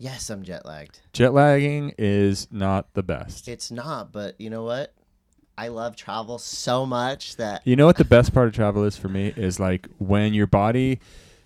Yes, I'm jet lagged. Jet lagging is not the best. It's not, but you know what? I love travel so much that You know what the best part of travel is for me is like when your body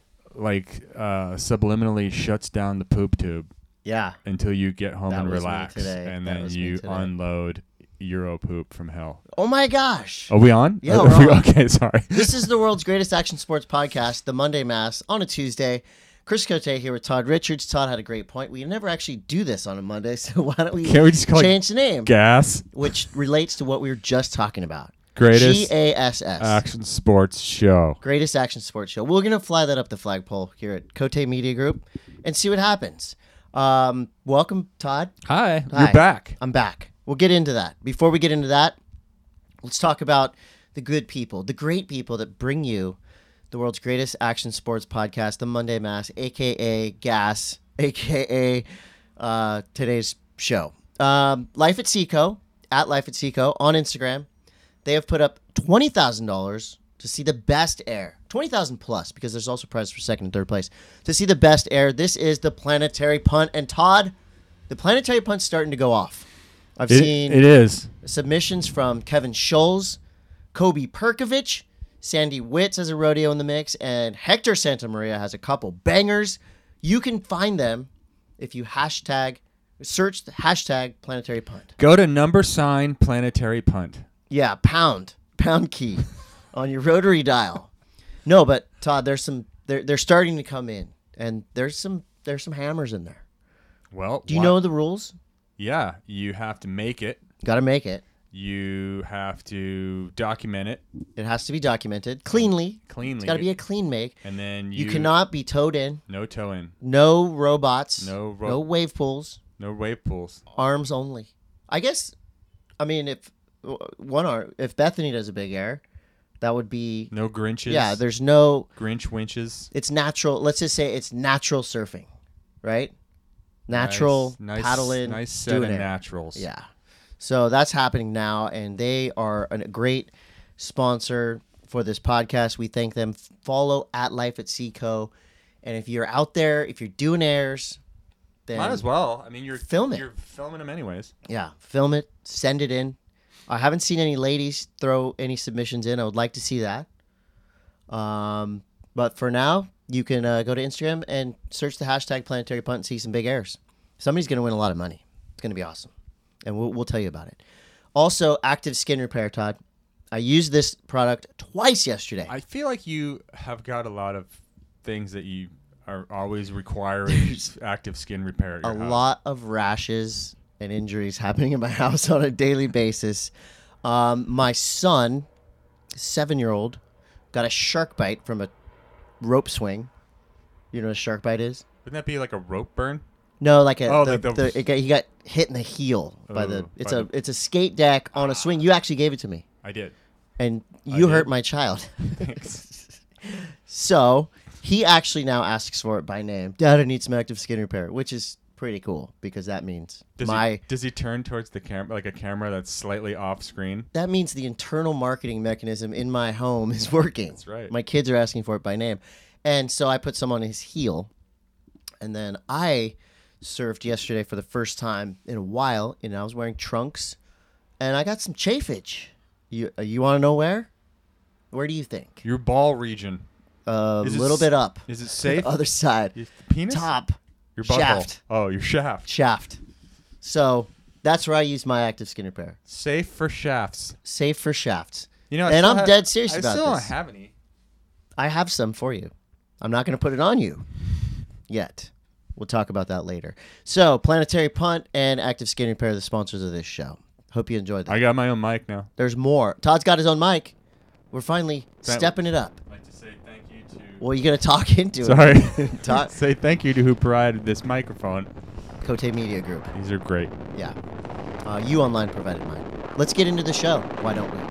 subliminally shuts down the poop tube yeah. until you get home That and was me relax, today. and That then was me you today. unload Euro poop from hell. Oh my gosh. Are we on? Yeah, we're on. Okay, sorry. This is the world's greatest action sports podcast, the Monday Mass, on a Tuesday. Chris Cote here with Todd Richards. Todd had a great point. We never actually do this on a Monday, so why don't we Can't we just call change the name? Gas Which relates to what we were just talking about. Greatest GASS. Action Sports Show. Greatest action sports show. We're going to fly that up the flagpole here at Cote Media Group and see what happens. Welcome, Todd. Hi, Hi. you're back. I'm back. We'll get into that. Before we get into that, let's talk about the good people, the great people that bring you the world's greatest action sports podcast, the Monday Mass, a.k.a. GAS, a.k.a. Today's show. Life at Seco, at Life at Seco on Instagram. They have put up $20,000 to see the best air. 20,000 plus, because there's also prizes for second and third place. To see the best air, this is the Planetary Punt. And Todd, the Planetary Punt's starting to go off. I've seen It is. submissions from Kevin Scholes, Kobe Perkovich, Sandy Witz has a rodeo in the mix, and Hector Santamaria has a couple bangers. You can find them if you search the hashtag Planetary Punt. Go to # Planetary Punt. Yeah, pound key on your rotary dial. No, but Todd, they're starting to come in, and there's some hammers in there. Well, Do you know the rules? Yeah, you have to make it. Got to make it. You have to document it It has to be documented cleanly. cleanly. It's got to be a clean make. and then You cannot be towed in. no tow in, No robots. No no wave pools. no wave pools. Arms only. I guess. I mean, if if Bethany does a big air, that would be. No Grinches. Yeah, there's no. Grinch winches. It's natural. Let's just say it's natural surfing, right? Natural nice, paddling. Nice set doing of air. naturals. Yeah. So that's happening now, and they are a great sponsor for this podcast. We thank them. Follow at Life at Seco. And if you're out there, if you're doing airs, then Might as well. I mean, you're Film it. You're filming them anyways. yeah, film it, send it in. I haven't seen any ladies throw any submissions in. I would like to see that. But for now, you can go to Instagram and search the hashtag Planetary Punt and see some big airs. Somebody's going to win a lot of money. It's going to be awesome. And we'll tell you about it. Also, Active Skin Repair, Todd. I used this product twice yesterday. I feel like you have got a lot of things that you are always requiring active skin repair at A your house. lot of rashes and injuries happening in my house on a daily basis. My son, 7-year-old, got a shark bite from a rope swing. You know what a shark bite is? Wouldn't that be like a rope burn? No, like he he got hit in the heel by the. Oh, It's a skate deck on a swing. You actually gave it to me, I did. and you did. hurt my child. Thanks. So he actually now asks for it by name. Dad, I need some active skin repair, which is pretty cool because that means Does he turn towards the camera, like a camera that's slightly off screen? that means the internal marketing mechanism in my home is working. That's right. My kids are asking for it by name, and so I put some on his heel, and then I surfed yesterday for the first time in a while, and I was wearing trunks, and I got some chafage. You want to know where? Where do you think? Your ball region. A Is it little bit up. Is it safe? Other side. Your penis? Top. Your butthole. Shaft. Oh, your shaft. Shaft. So that's where I use my active skin repair. Safe for shafts. Safe for shafts. You know, And I'm dead serious I about still this. don't have any. I have some for you. I'm not going to put it on you yet. We'll talk about that later. So, Planetary Punt and Active Skin Repair are the sponsors of this show. Hope you enjoyed that. I got my own mic now. There's more. Todd's got his own mic. We're finally stepping it up. I'd like to say thank you to... Well, you're going to talk into Sorry. it. Todd, Say thank you to who provided this microphone. Cote Media Group. These are great. Yeah. You Online provided mine. Let's get into the show. Why don't we?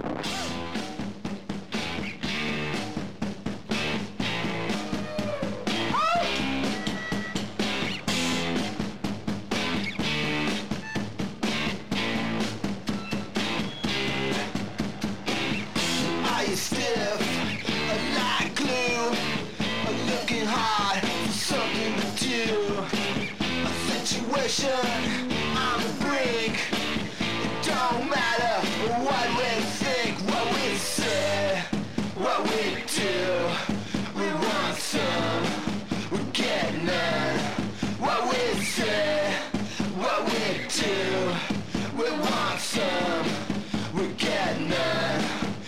Are you stiff, like glue, looking hard for something to do? I think cushion on the brink. It don't matter what we think, what we say, what we do. We want some, we get none. What we say, what we do. We want some, we get none.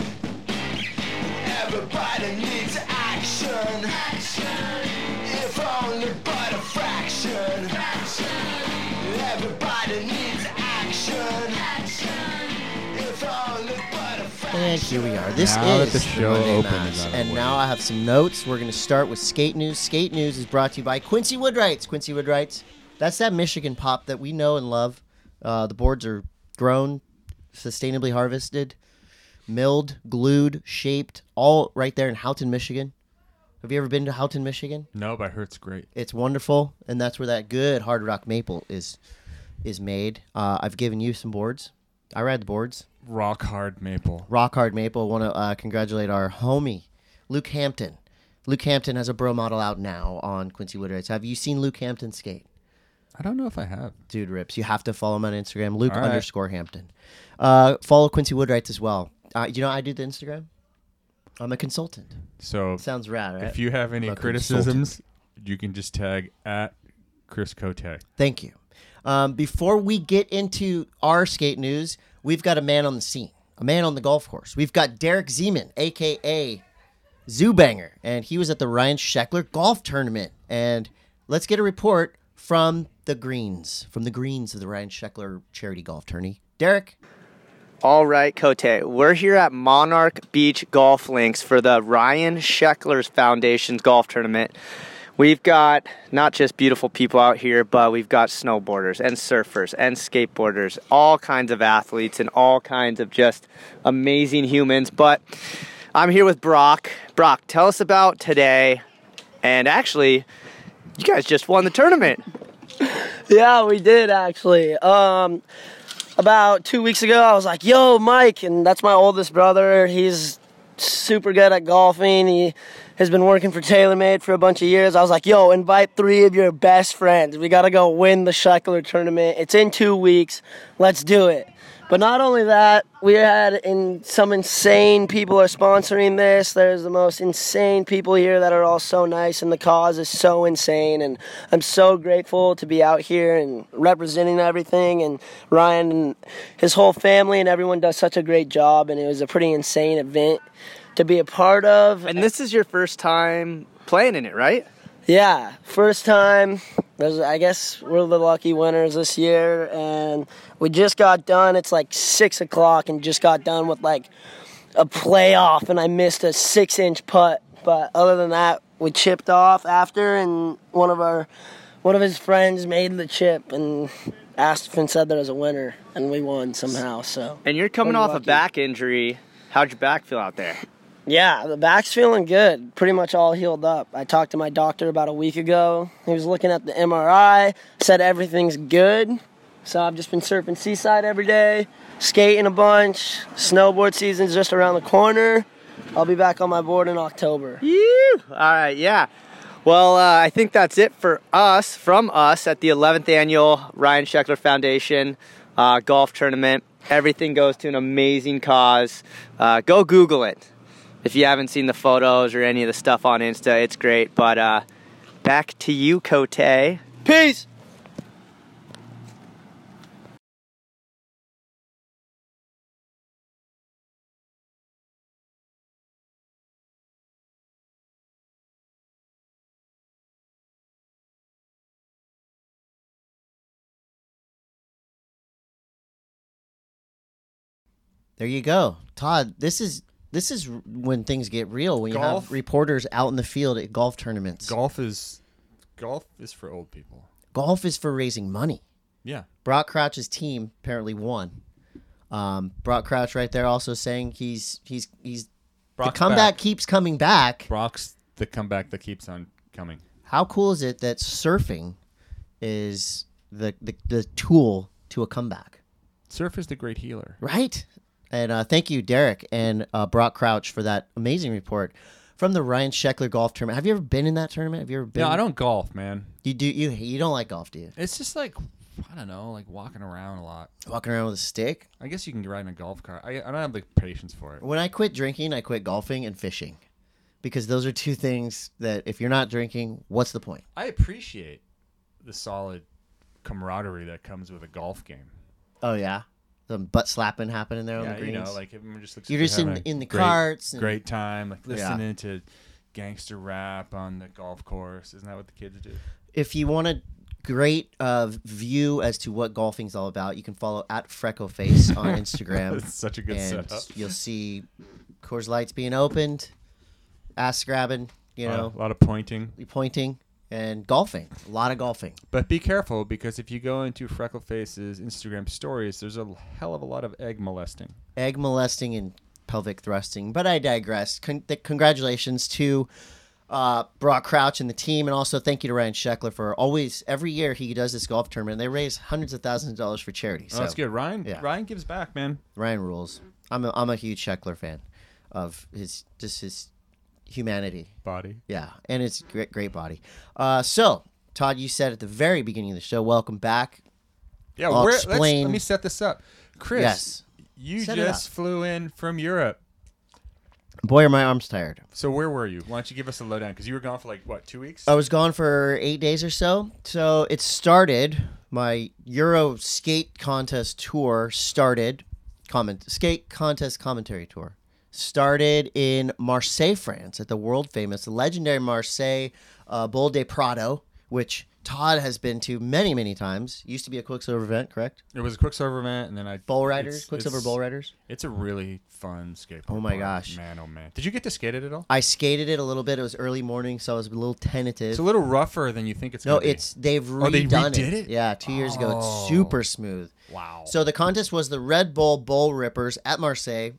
Everybody needs action. If only but a fraction. Everybody needs action. If only but a fraction. And here we are. This Now that is the show Monday open Mass. is out of And the now way. I have some notes. We're going to start with skate news. Skate news is brought to you by Quincy Woodwrights. Quincy Woodwrights. That's that Michigan pop that we know and love. The boards are grown, sustainably harvested, milled, glued, shaped, all right there in Houghton, Michigan. Have you ever been to Houghton, Michigan? No, but I heard it's great. It's wonderful, and that's where that good hard rock maple is made. I've given you some boards. I ride the boards. Rock hard maple. Rock hard maple. I want to congratulate our homie, Luke Hampton. Luke Hampton has a bro model out now on Quincy Woodwrights. Have you seen Luke Hampton skate? I don't know if I have. Dude rips. You have to follow him on Instagram, Luke All right. _Hampton. Follow Quincy Woodwrights as well. You know I do the Instagram? I'm a consultant. So Sounds rad, right? if you have any I'm a criticisms, you can just tag at Chris Cote. Thank you. Before we get into our skate news, we've got a man on the scene, a man on the golf course. We've got Derek Zeman, a.k.a. Zoobanger, and he was at the Ryan Sheckler golf tournament. And let's get a report from the greens of the Ryan Sheckler charity golf tourney. Derek? All right, Cote. We're here at Monarch Beach Golf Links for the Ryan Sheckler Foundation's golf tournament. We've got not just beautiful people out here, but we've got snowboarders and surfers and skateboarders, all kinds of athletes and all kinds of just amazing humans. But I'm here with Brock. Brock, tell us about today. And actually, you guys just won the tournament. Yeah, we did actually. About 2 weeks ago, I was like, yo, Mike, and that's my oldest brother. He's super good at golfing. He has been working for TaylorMade for a bunch of years. I was like, yo, invite 3 of your best friends. We got to go win the Sheckler tournament. It's in 2 weeks. Let's do it. But not only that, we had some insane people are sponsoring this. There's the most insane people here that are all so nice, and the cause is so insane. And I'm so grateful to be out here and representing everything. And Ryan and his whole family and everyone does such a great job. And it was a pretty insane event to be a part of. And this is your first time playing in it, right? Yeah, first time. I guess we're the lucky winners this year, and we just got done. It's like 6 o'clock, and just got done with like a playoff, and I missed a 6-inch putt. But other than that, we chipped off after, and one of his friends made the chip and asked and said there was a winner, and we won somehow. So. And you're coming Pretty off a lucky. back injury. How'd your back feel out there? Yeah, the back's feeling good. Pretty much all healed up. I talked to my doctor about a week ago. He was looking at the MRI, said everything's good. So I've just been surfing Seaside every day, skating a bunch. Snowboard season's just around the corner. I'll be back on my board in October. All right, yeah. Well, I think that's it from us at the 11th annual Ryan Sheckler Foundation golf tournament. Everything goes to an amazing cause. Go Google it. If you haven't seen the photos or any of the stuff on Insta, it's great. But back to you, Cote. Peace! There you go. Todd, this is when things get real, when you have Golf? reporters out in the field at golf tournaments. Golf is for old people. Golf is for raising money. Yeah. Brock Crouch's team apparently won. Brock Crouch right there also saying he's the Brock's comeback back. keeps coming back. Brock's the comeback that keeps on coming. How cool is it that surfing is the tool to a comeback, Surf is the great healer. right? And thank you, Derek and Brock Crouch, for that amazing report from the Ryan Sheckler golf tournament. Have you ever been in that tournament? Have you ever been? No, I don't golf, man. You don't like golf, do you? It's just like, I don't know, like walking around a lot. Walking around with a stick? I guess you can ride in a golf cart. I don't have the patience for it. When I quit drinking, I quit golfing and fishing. Because those are two things that if you're not drinking, what's the point? I appreciate the solid camaraderie that comes with a golf game. Oh, yeah? Some butt slapping happening there on the Yeah, greens? you know, like everyone just looks. You're like just they're in having a the great- carts. And, Great time, like listening to gangster rap on the golf course. Isn't that what the kids do? If you want a great view as to what golfing's all about, you can follow at Freckleface on Instagram. It's such a good and setup. you'll see Coors Lights being opened, ass grabbing, you know, A lot of pointing. pointing, and golfing. A lot of golfing. But be careful, because if you go into Freckleface's Instagram stories, there's a hell of a lot of egg molesting. Egg molesting and pelvic thrusting. But I digress. Congratulations to Brock Crouch and the team, and also thank you to Ryan Sheckler for every year he does this golf tournament. They raise hundreds of thousands of dollars for charity. Oh, So that's good. Ryan yeah. Ryan gives back, man. Ryan rules. I'm a huge Sheckler fan of his humanity. Body. Yeah, and it's great body. So Todd, you said at the very beginning of the show, welcome back. Yeah, I'll let explain- me set this up. Chris, Yes. you Set it just up. flew in from Europe. Boy, are my arms tired. So where were you? Why don't you give us a lowdown? Because you were gone for like, what, 2 weeks? I was gone for 8 days or so. So it started, my Euro skate contest tour started, skate contest commentary tour, started in Marseille, France, at the world famous, legendary Marseille Bowl de Prado, which Todd has been to many, many times. Used to be a Quicksilver event, correct? It was a Quicksilver event, and then I... Bull Riders, it's- Quicksilver it's- Bull Riders. It's a really fun skateboard Oh my park. gosh. Man, oh man. Did you get to skate it at all? I skated it a little bit. It was early morning, so I was a little tentative. It's a little rougher than you think it's No, going to be. they've Oh, they redone redid it? Yeah, 2 years ago. It's Oh. super smooth. Wow. So the contest was the Red Bull Bull Rippers at Marseille,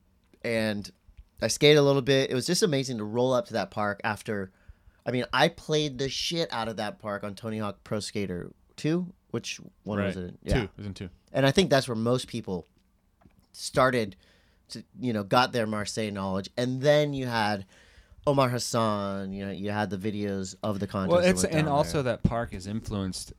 and I skated a little bit. It was just amazing to roll up to that park after. I mean, I played the shit out of that park on Tony Hawk Pro Skater 2. Which one was it? Two. It was in 2. And I think that's where most people started to, got their Marseille knowledge. And then you had Omar Hassan, you had the videos of the contest. Well, that it's went and down also there. that park has influenced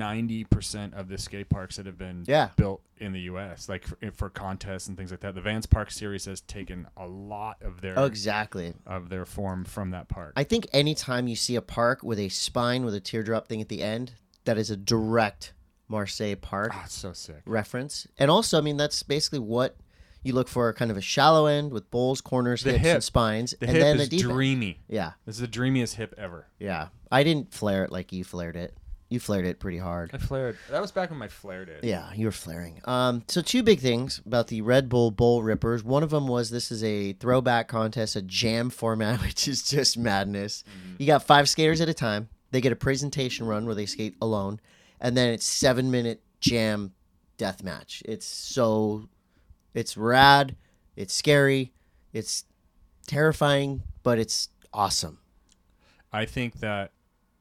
90% of the skate parks that have been Yeah. built in the U.S. Like for contests and things like that. The Vans Park series has taken a lot of their Oh, exactly. form from that park. I think anytime you see a park with a spine with a teardrop thing at the end, that is a direct Marseille park Ah, it's so sick. reference. And also, I mean, that's basically what you look for, kind of a shallow end with bowls, corners, The hips, hip. and spines. The and hip then is the deep end. dreamy. Yeah, This is the dreamiest hip ever. yeah. I didn't flare it like you flared it. You flared it pretty hard. I flared. That was back when my flare did. Yeah, you were flaring. So two big things about the Red Bull Bull Rippers. One of them was this is a throwback contest, a jam format, which is just madness. You got 5 skaters at a time. They get a presentation run where they skate alone, and then it's 7-minute jam death match. It's rad, it's scary, it's terrifying, but it's awesome. I think that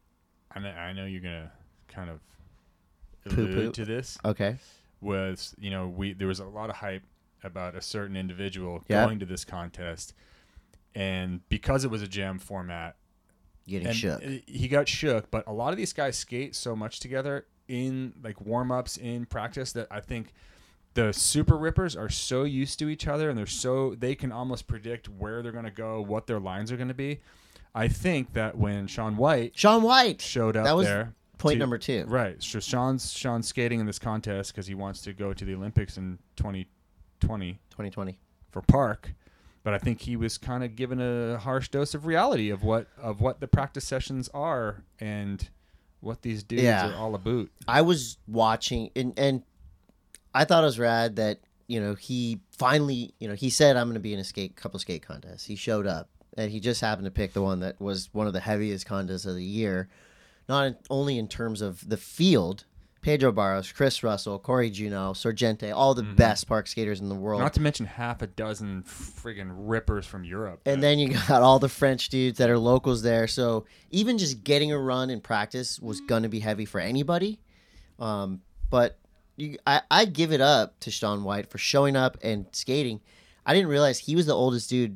I know you're gonna kind of Poo-poo. allude to this. Okay. Was there was a lot of hype about a certain individual Yeah. going to this contest, and because it was a jam format, Getting shook. he got shook. But a lot of these guys skate so much together in like warm-ups in practice that I think the Super Rippers are so used to each other, and they can almost predict where they're going to go, what their lines are going to be. I think that when Shaun White Sean White showed up That was there, point number 2. right? So Sean's skating in this contest because he wants to go to the Olympics in 2020 2020. for Park. But I think he was kind of given a harsh dose of reality of what the practice sessions are and what these dudes Yeah. are all about. I was watching, and I thought it was rad that he finally he said I'm going to be in a couple skate contests. He showed up, and he just happened to pick the one that was one of the heaviest contests of the year, not only in terms of the field. Pedro Barros, Chris Russell, Corey Juneau, Sorgente, all the best park skaters in the world. Not to mention half a dozen friggin' rippers from Europe. And then you got all the French dudes that are locals there. So even just getting a run in practice was going to be heavy for anybody. But I give it up to Shaun White for showing up and skating. I didn't realize he was the oldest dude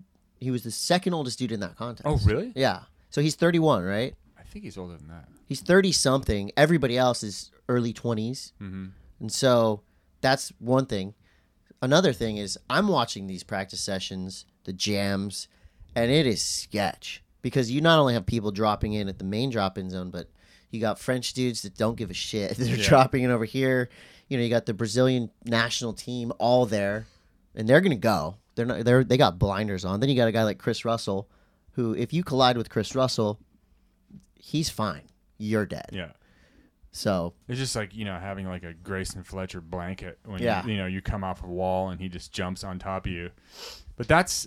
He was the second oldest dude in that contest. Oh, really? Yeah. So he's 31, right? I think he's older than that. He's 30 something. Everybody else is early 20s. Mm-hmm. And so that's one thing. Another thing is I'm watching these practice sessions, the jams, and it is sketch because you not only have people dropping in at the main drop-in zone, but you got French dudes that don't give a shit. They're dropping in over here. You know, you got the Brazilian national team all there, and they're gonna go. They got blinders on. Then you got a guy like Chris Russell, who if you collide with Chris Russell, he's fine. You're dead. Yeah. So It's just like, having like a Grayson Fletcher blanket when Yeah. you come off a wall and he just jumps on top of you. But that's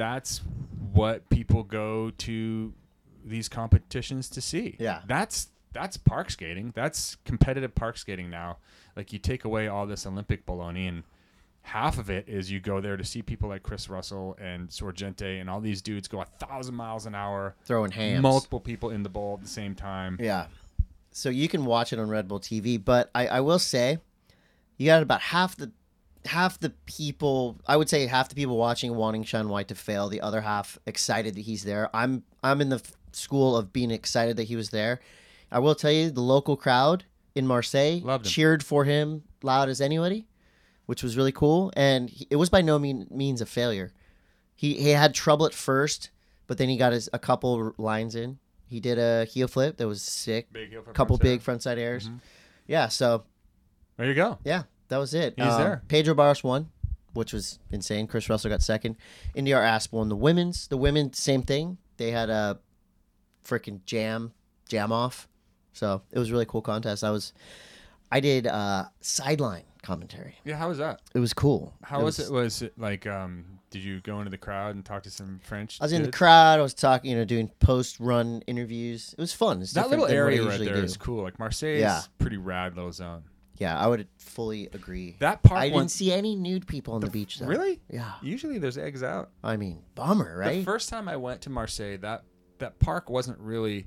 what people go to these competitions to see. Yeah. That's park skating. That's competitive park skating now. Like you take away all this Olympic baloney and half of it is you go there to see people like Chris Russell and Sorgente and all these dudes go 1,000 miles an hour, throwing hams. multiple people in the bowl at the same time. Yeah. So you can watch it on Red Bull TV, but I will say you got about half the people, I would say half the people watching wanting Shaun White to fail, the other half excited that he's there. I'm in the school of being excited that he was there. I will tell you the local crowd in Marseille Loved him. cheered for him loud as anybody, which was really cool, and it was by no means a failure. He had trouble at first, but then he got a couple lines in. He did a heel flip that was sick. Big heel flip, Couple frontside. big frontside airs. Mhm. Yeah, so There you go. yeah, that was it. He's there. Pedro Barros won, which was insane. Chris Russell got second. Indy R. Asp won the women's. The women, same thing. They had a freaking jam off. So it was a really cool contest. I did sideline commentary. Yeah, how was that? It was cool. How was it? Was it like, did you go into the crowd and talk to some French I was in the dudes? crowd. I was talking, doing post-run interviews. It was fun. It's That different little than what I area right usually there do. is cool. Like Marseille Yeah. is pretty rad little zone. Yeah, I would fully agree. That park I one, didn't see any nude people on the beach, though. really? Yeah. Usually there's eggs out. I mean, bummer, right? The first time I went to Marseille, that park wasn't really.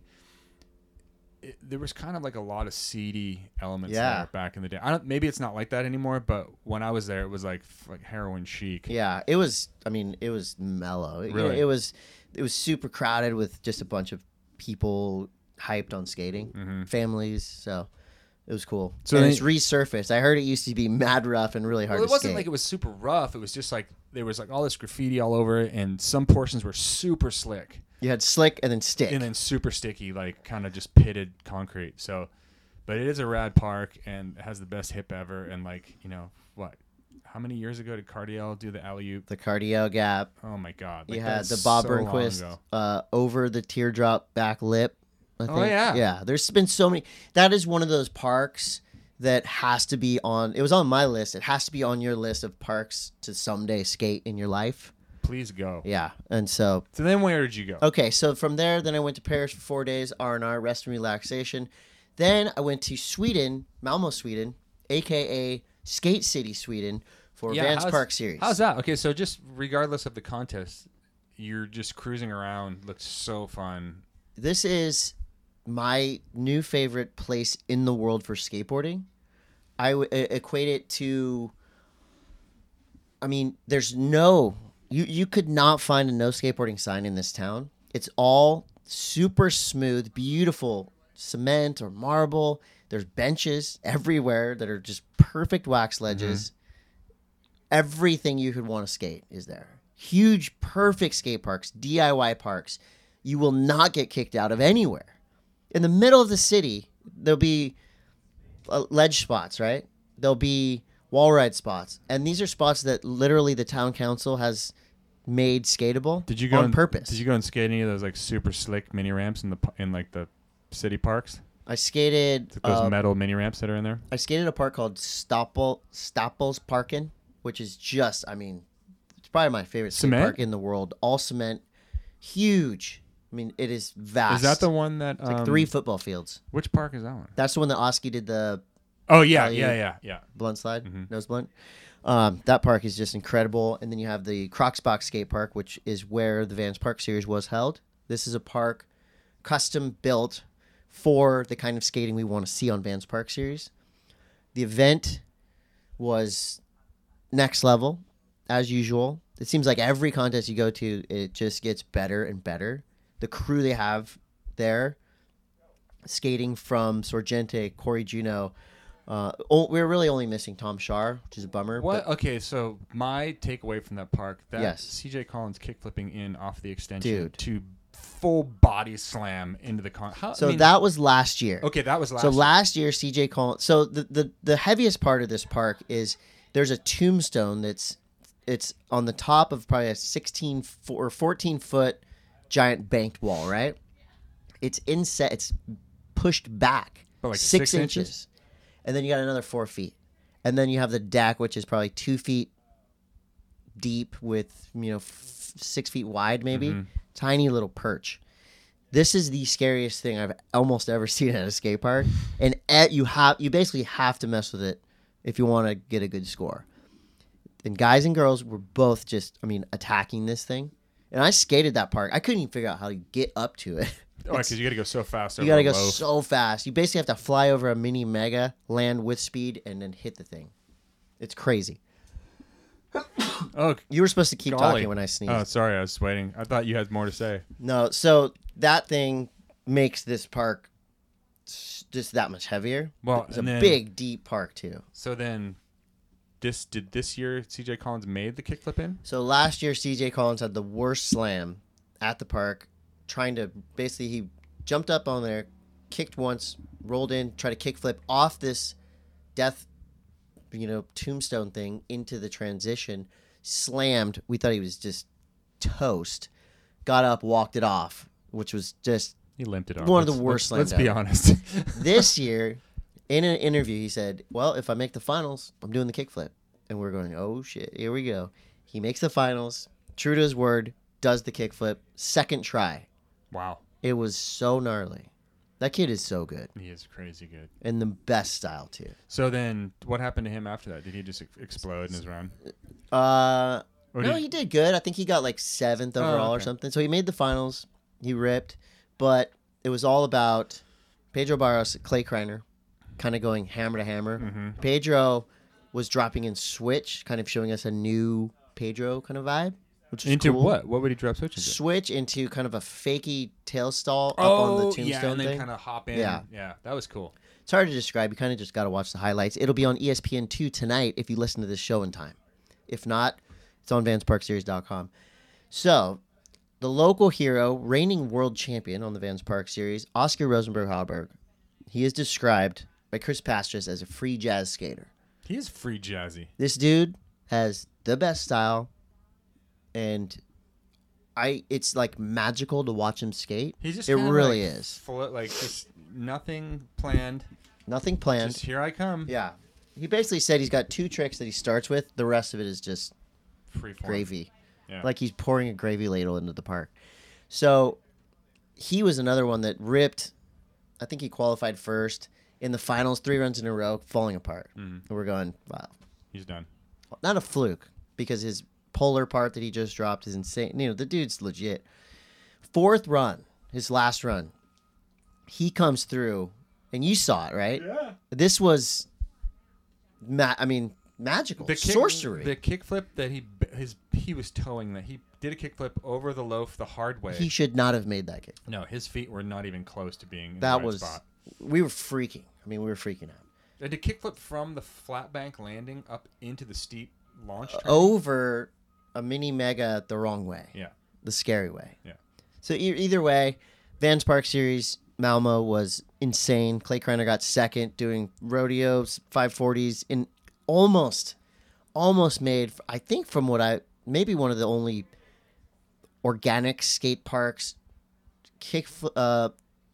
There was kind of like a lot of seedy elements Yeah. there back in the day. Maybe it's not like that anymore, but when I was there, it was like heroin chic. Yeah, it was. I mean, it was mellow. Really? It was super crowded with just a bunch of people hyped on skating, families. So it was cool. So So then- it's resurfaced. I heard it used to be mad rough and really hard Well, it to wasn't skate. like it was super rough. It was just like there was like all this graffiti all over it, and some portions were super slick. You had slick and then stick. And then super sticky, like kind of just pitted concrete. So, but it is a rad park and it has the best hip ever. And like, what? How many years ago did Cardiel do the alley-oop? the cardio gap. Oh my God. Like, You that had is the Bob so long Burnquist ago. over the teardrop back lip. I think. yeah. Yeah. There's been so many. That is one of those parks that has to be on. It was on my list. It has to be on your list of parks to someday skate in your life. Please go. Yeah. And so So then where did you go? okay, so from there, then I went to Paris for 4 days, R&R, rest and relaxation. Then I went to Sweden, Malmo, Sweden, a.k.a. Skate City, Sweden, for Vans how's- Park Series. How's that? Okay, so just regardless of the contest, you're just cruising around. Looks so fun. This is my new favorite place in the world for skateboarding. I equate it to, I mean, there's no... You could not find a no skateboarding sign in this town. It's all super smooth, beautiful cement or marble. There's benches everywhere that are just perfect wax ledges. Everything you could want to skate is there. Huge, perfect skate parks, DIY parks. You will not get kicked out of anywhere. In the middle of the city, there'll be ledge spots, right? There'll be wall ride spots, and these are spots that literally the town council has made skatable. Did you go on and, purpose? Did you go and skate any of those like super slick mini ramps in like the city parks? I skated. Those metal mini ramps that are in there. I skated a park called Stoppels Parkin, which is just, I mean, it's probably my favorite skate Cement? park in the world. All cement, huge. I mean, it is vast. Is that the one that It's like 3 football fields. Which park is that one? That's the one that Oski did the Oh yeah, alley-oop. yeah. blunt slide, Mhm. nose blunt. That park is just incredible. And then you have the Crocsbox Skate Park, which is where the Vans Park Series was held. This is a park custom built for the kind of skating we want to see on Vans Park Series. The event was next level, as usual. It seems like every contest you go to, it just gets better and better. The crew they have there, skating from Sorgente, Corey Juno. We're really only missing Tom Shar, which is a bummer. What? But Okay, so my takeaway from that park, that Yes. CJ Collins kick flipping in off the extension Dude. to full body slam into the that was last year. Okay, that was last So year. last year, CJ Collins. So the heaviest part of this park is there's a tombstone it's on the top of probably a 16 or 14 foot giant banked wall, right? It's inset. It's pushed back But like 6 6 inches. inches? And then you got another 4 feet, and then you have the deck, which is probably 2 feet deep with 6 feet wide, maybe. Mm-hmm. Tiny little perch. This is the scariest thing I've almost ever seen at a skate park, and you basically have to mess with it if you want to get a good score. And guys and girls were both just, attacking this thing. And I skated that park. I couldn't even figure out how to get up to it. Because you got to go so fast. You got to go so fast. You basically have to fly over a mini mega, land with speed, and then hit the thing. It's crazy. Oh, You were supposed to keep golly. talking when I sneezed. Oh, sorry, I was waiting. I thought you had more to say. No, so that thing makes this park just that much heavier. Well, It's a and then- big, deep park, too. So then, this year CJ Collins made the kickflip in? So last year, CJ Collins had the worst slam at the park, trying to basically, he jumped up on there, kicked once, rolled in, tried to kickflip off this death, tombstone thing into the transition, slammed. We thought he was just toast. Got up, walked it off, which was just He limped it off. One of the worst Let's slams be ever. honest. this year. In an interview, he said, well, if I make the finals, I'm doing the kickflip. And we're going, oh, shit, here we go. He makes the finals, true to his word, does the kickflip, second try. Wow, It was so gnarly. That kid is so good. he is crazy good. And the best style, too. So then, what happened to him after that? Did he just explode in his round? No, did- he did good. I think he got like 7th overall or okay. something. So he made the finals. He ripped. But it was all about Pedro Barros, Clay Kreiner, kind of going hammer to hammer. Mm-hmm. Pedro was dropping in switch, kind of showing us a new Pedro kind of vibe, which is Into cool. what? What would he drop switch into? Switch into kind of a fakey tail stall up on the tombstone yeah, and then thing. kind of hop in. Yeah. Yeah, that was cool. It's hard to describe. You kind of just got to watch the highlights. It'll be on ESPN2 tonight if you listen to this show in time. If not, it's on VansParkSeries.com. So, the local hero, reigning world champion on the Vans Park Series, Oscar Rosenberg-Hallberg, he is described by Chris Pastras as a free jazz skater. He is free jazzy. This dude has the best style, and it's like magical to watch him skate. He's just it kinda really like is. Like just nothing planned. Nothing planned. Just here I come. Yeah. He basically said he's got 2 tricks that he starts with. The rest of it is just Free form. gravy. Yeah. Like he's pouring a gravy ladle into the park. So he was another one that ripped. I think he qualified first. In the finals, 3 runs in a row, falling apart. And we're going, wow. He's done. Not a fluke, because his polar part that he just dropped is insane. The dude's legit. 4th run, his last run, he comes through, and you saw it, right? Yeah. This was, magical. Sorcery. The kickflip that he was towing, that he did a kickflip over the loaf the hard way. He should not have made that kick. No, his feet were not even close to being in That the right was, spot. we were freaking. We were freaking out. And to kickflip from the flat bank landing up into the steep launch turn. Over a mini mega the wrong way. Yeah. The scary way. Yeah. So either way, Vans Park Series, Malmo was insane. Clay Kreiner got 2nd doing rodeos, 540s, and almost made, I think from what maybe one of the only organic skate parks, kickflip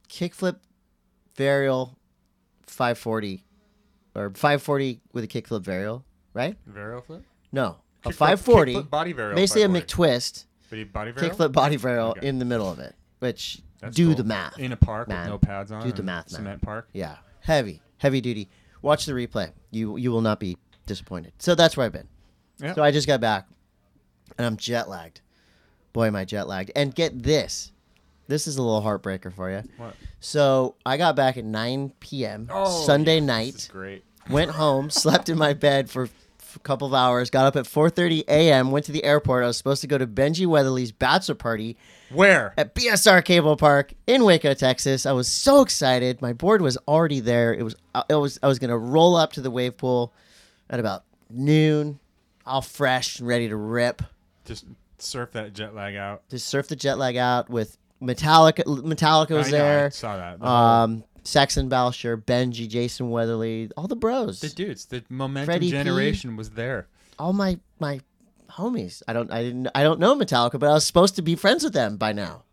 varial 540, or 540 with a kickflip varial, right? Varial flip? No, a Kickflip- 540, kickflip body varial. basically a 540. McTwist, But he body varial? kickflip body varial Okay. in the middle of it, which That's do cool. the math. In a park man. with no pads on. Do the and math, man. Cement park. Yeah, heavy duty. Watch the replay. You will not be disappointed. So that's where I've been. Yeah. So I just got back, and I'm jet lagged. Boy, am I jet lagged. And get this. This is a little heartbreaker for you. What? So I got back at 9 p.m. Oh, Sunday yes, night. This is great. Went home, slept in my bed for for a couple of hours. Got up at 4:30 a.m. Went to the airport. I was supposed to go to Benji Weatherly's bachelor party Where? at BSR Cable Park in Waco, Texas. I was so excited. My board was already there. I was gonna roll up to the wave pool at about noon, all fresh and ready to rip. Just surf that jet lag out. Just surf the jet lag out with Metallica. Metallica was I know, there. I saw that. Saxon Balsher, Benji, Jason Weatherly, all the bros. The dudes, the momentum Freddie P. generation was there. All my homies. I don't know Metallica, but I was supposed to be friends with them by now.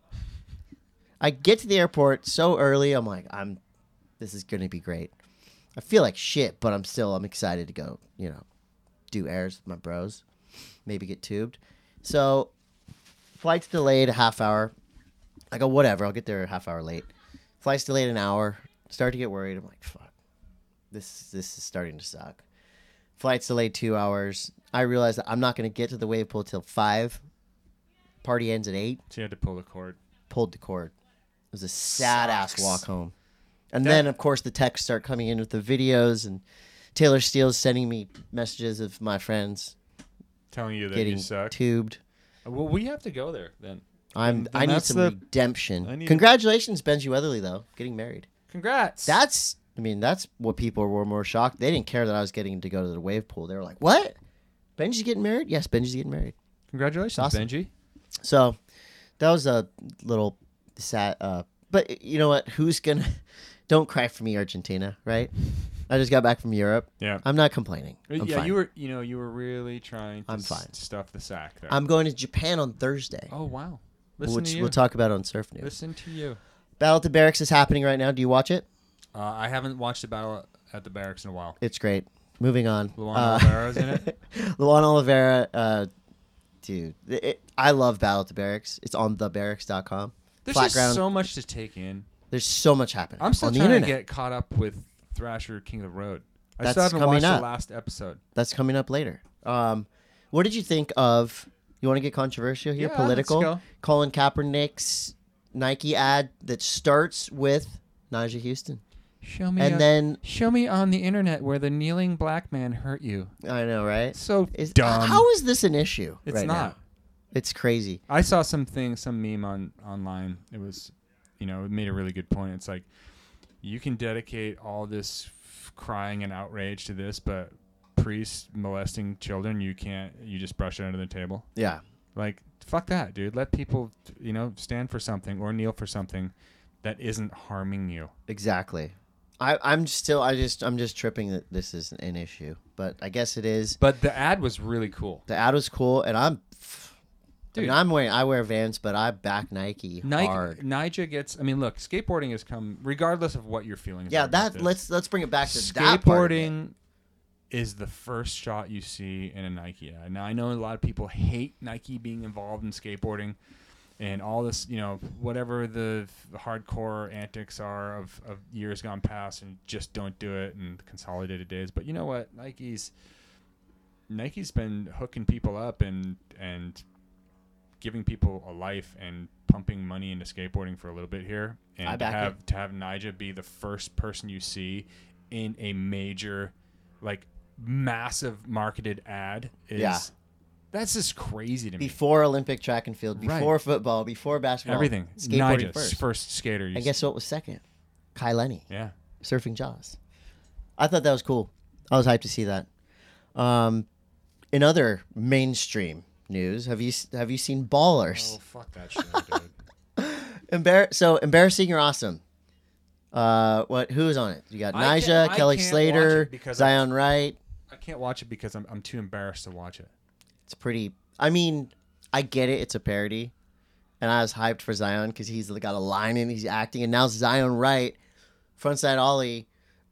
I get to the airport so early. I'm like, this is gonna be great. I feel like shit, but I'm excited to go. Do airs with my bros, maybe get tubed. So, flight's delayed a half hour. I go, whatever. I'll get there a half hour late. Flight's delayed an hour. Start to get worried. I'm like, fuck. This is starting to suck. Flight's delayed 2 hours. I realize that I'm not going to get to the wave pool till 5. Party ends at 8. So you had to pull the cord. Pulled the cord. It was a sad-ass Sucks. walk home. And then, of course, the texts start coming in with the videos, and Taylor Steele's sending me messages of my friends Telling you that getting you suck. tubed. Well, we have to go there then. I Then need that's some the- redemption. I need- Congratulations, Benji Weatherly, though, getting married. Congrats. That's what people were more shocked. They didn't care that I was getting to go to the wave pool. They were like, "What? Benji's getting married?" Yes, Benji's getting married. Congratulations, Awesome. Benji. So that was a little sad. But you know what? Don't cry for me, Argentina. Right? I just got back from Europe. Yeah. I'm not complaining. I'm yeah, fine. you were really trying to I'm fine. stuff the sack there. I'm going to Japan on Thursday, Oh wow. Listen which to you. we'll talk about on Surf News. Listen to you. Battle at the Barracks is happening right now. Do you watch it? I haven't watched the battle at the barracks in a while. It's great. Moving on. Luan Oliveira's in it. Luan Oliveira, dude. I love Battle at the Barracks. It's on thebarracks.com. There's Flat just ground. so much to take in. There's so much happening. I'm still on the trying internet. to get caught up with Thrasher King of the Road. I That's still haven't coming watched up. the last episode. That's coming up later. What did you think of? You want to get controversial here? Yeah, Political. let's go. Colin Kaepernick's Nike ad that starts with Najee Houston, Show me and then show me on the internet where the kneeling black man hurt you. I know, right? So Is, dumb. How is this an issue? It's right not. now? It's crazy. I saw some meme online. It was, it made a really good point. It's like, you can dedicate all this crying and outrage to this, but priests molesting children, you can't. You just brush it under the table. Yeah. Like, fuck that, dude. Let people, stand for something or kneel for something that isn't harming you. Exactly. I'm just tripping that this is an issue, but I guess it is. But the ad was really cool. The ad was cool, and Dude. I wear Vans, but I back Nike hard. Nyjah gets. I mean, look, skateboarding has come regardless of what your feelings. Yeah, are about this. let's bring it back to that part of it. Skateboarding is the first shot you see in a Nike ad. Now I know a lot of people hate Nike being involved in skateboarding and all this, whatever the hardcore antics are of years gone past, and just don't do it and consolidated days. But you know what? Nike's been hooking people up and giving people a life and pumping money into skateboarding for a little bit here. And I back to have Nyjah be the first person you see in a major, like, massive marketed ad that's just crazy to me. Before Olympic track and field, Right. before football, before basketball, Everything. skateboarding Nyjah, first skater. And guess what was second? Kai Lenny, Yeah. surfing Jaws. I thought that was cool. I was hyped to see that. In other mainstream news, have you seen Ballers? Oh, fuck that shit, dude. Embarrassing or awesome? Who is on it? You got I Nyjah, can't Kelly watch Slater, it because Zion Wright. I can't watch it because I'm too embarrassed to watch it. It's pretty. I mean, I get it. It's a parody, and I was hyped for Zion because he's got a line and he's acting, and now Zion Wright, frontside ollie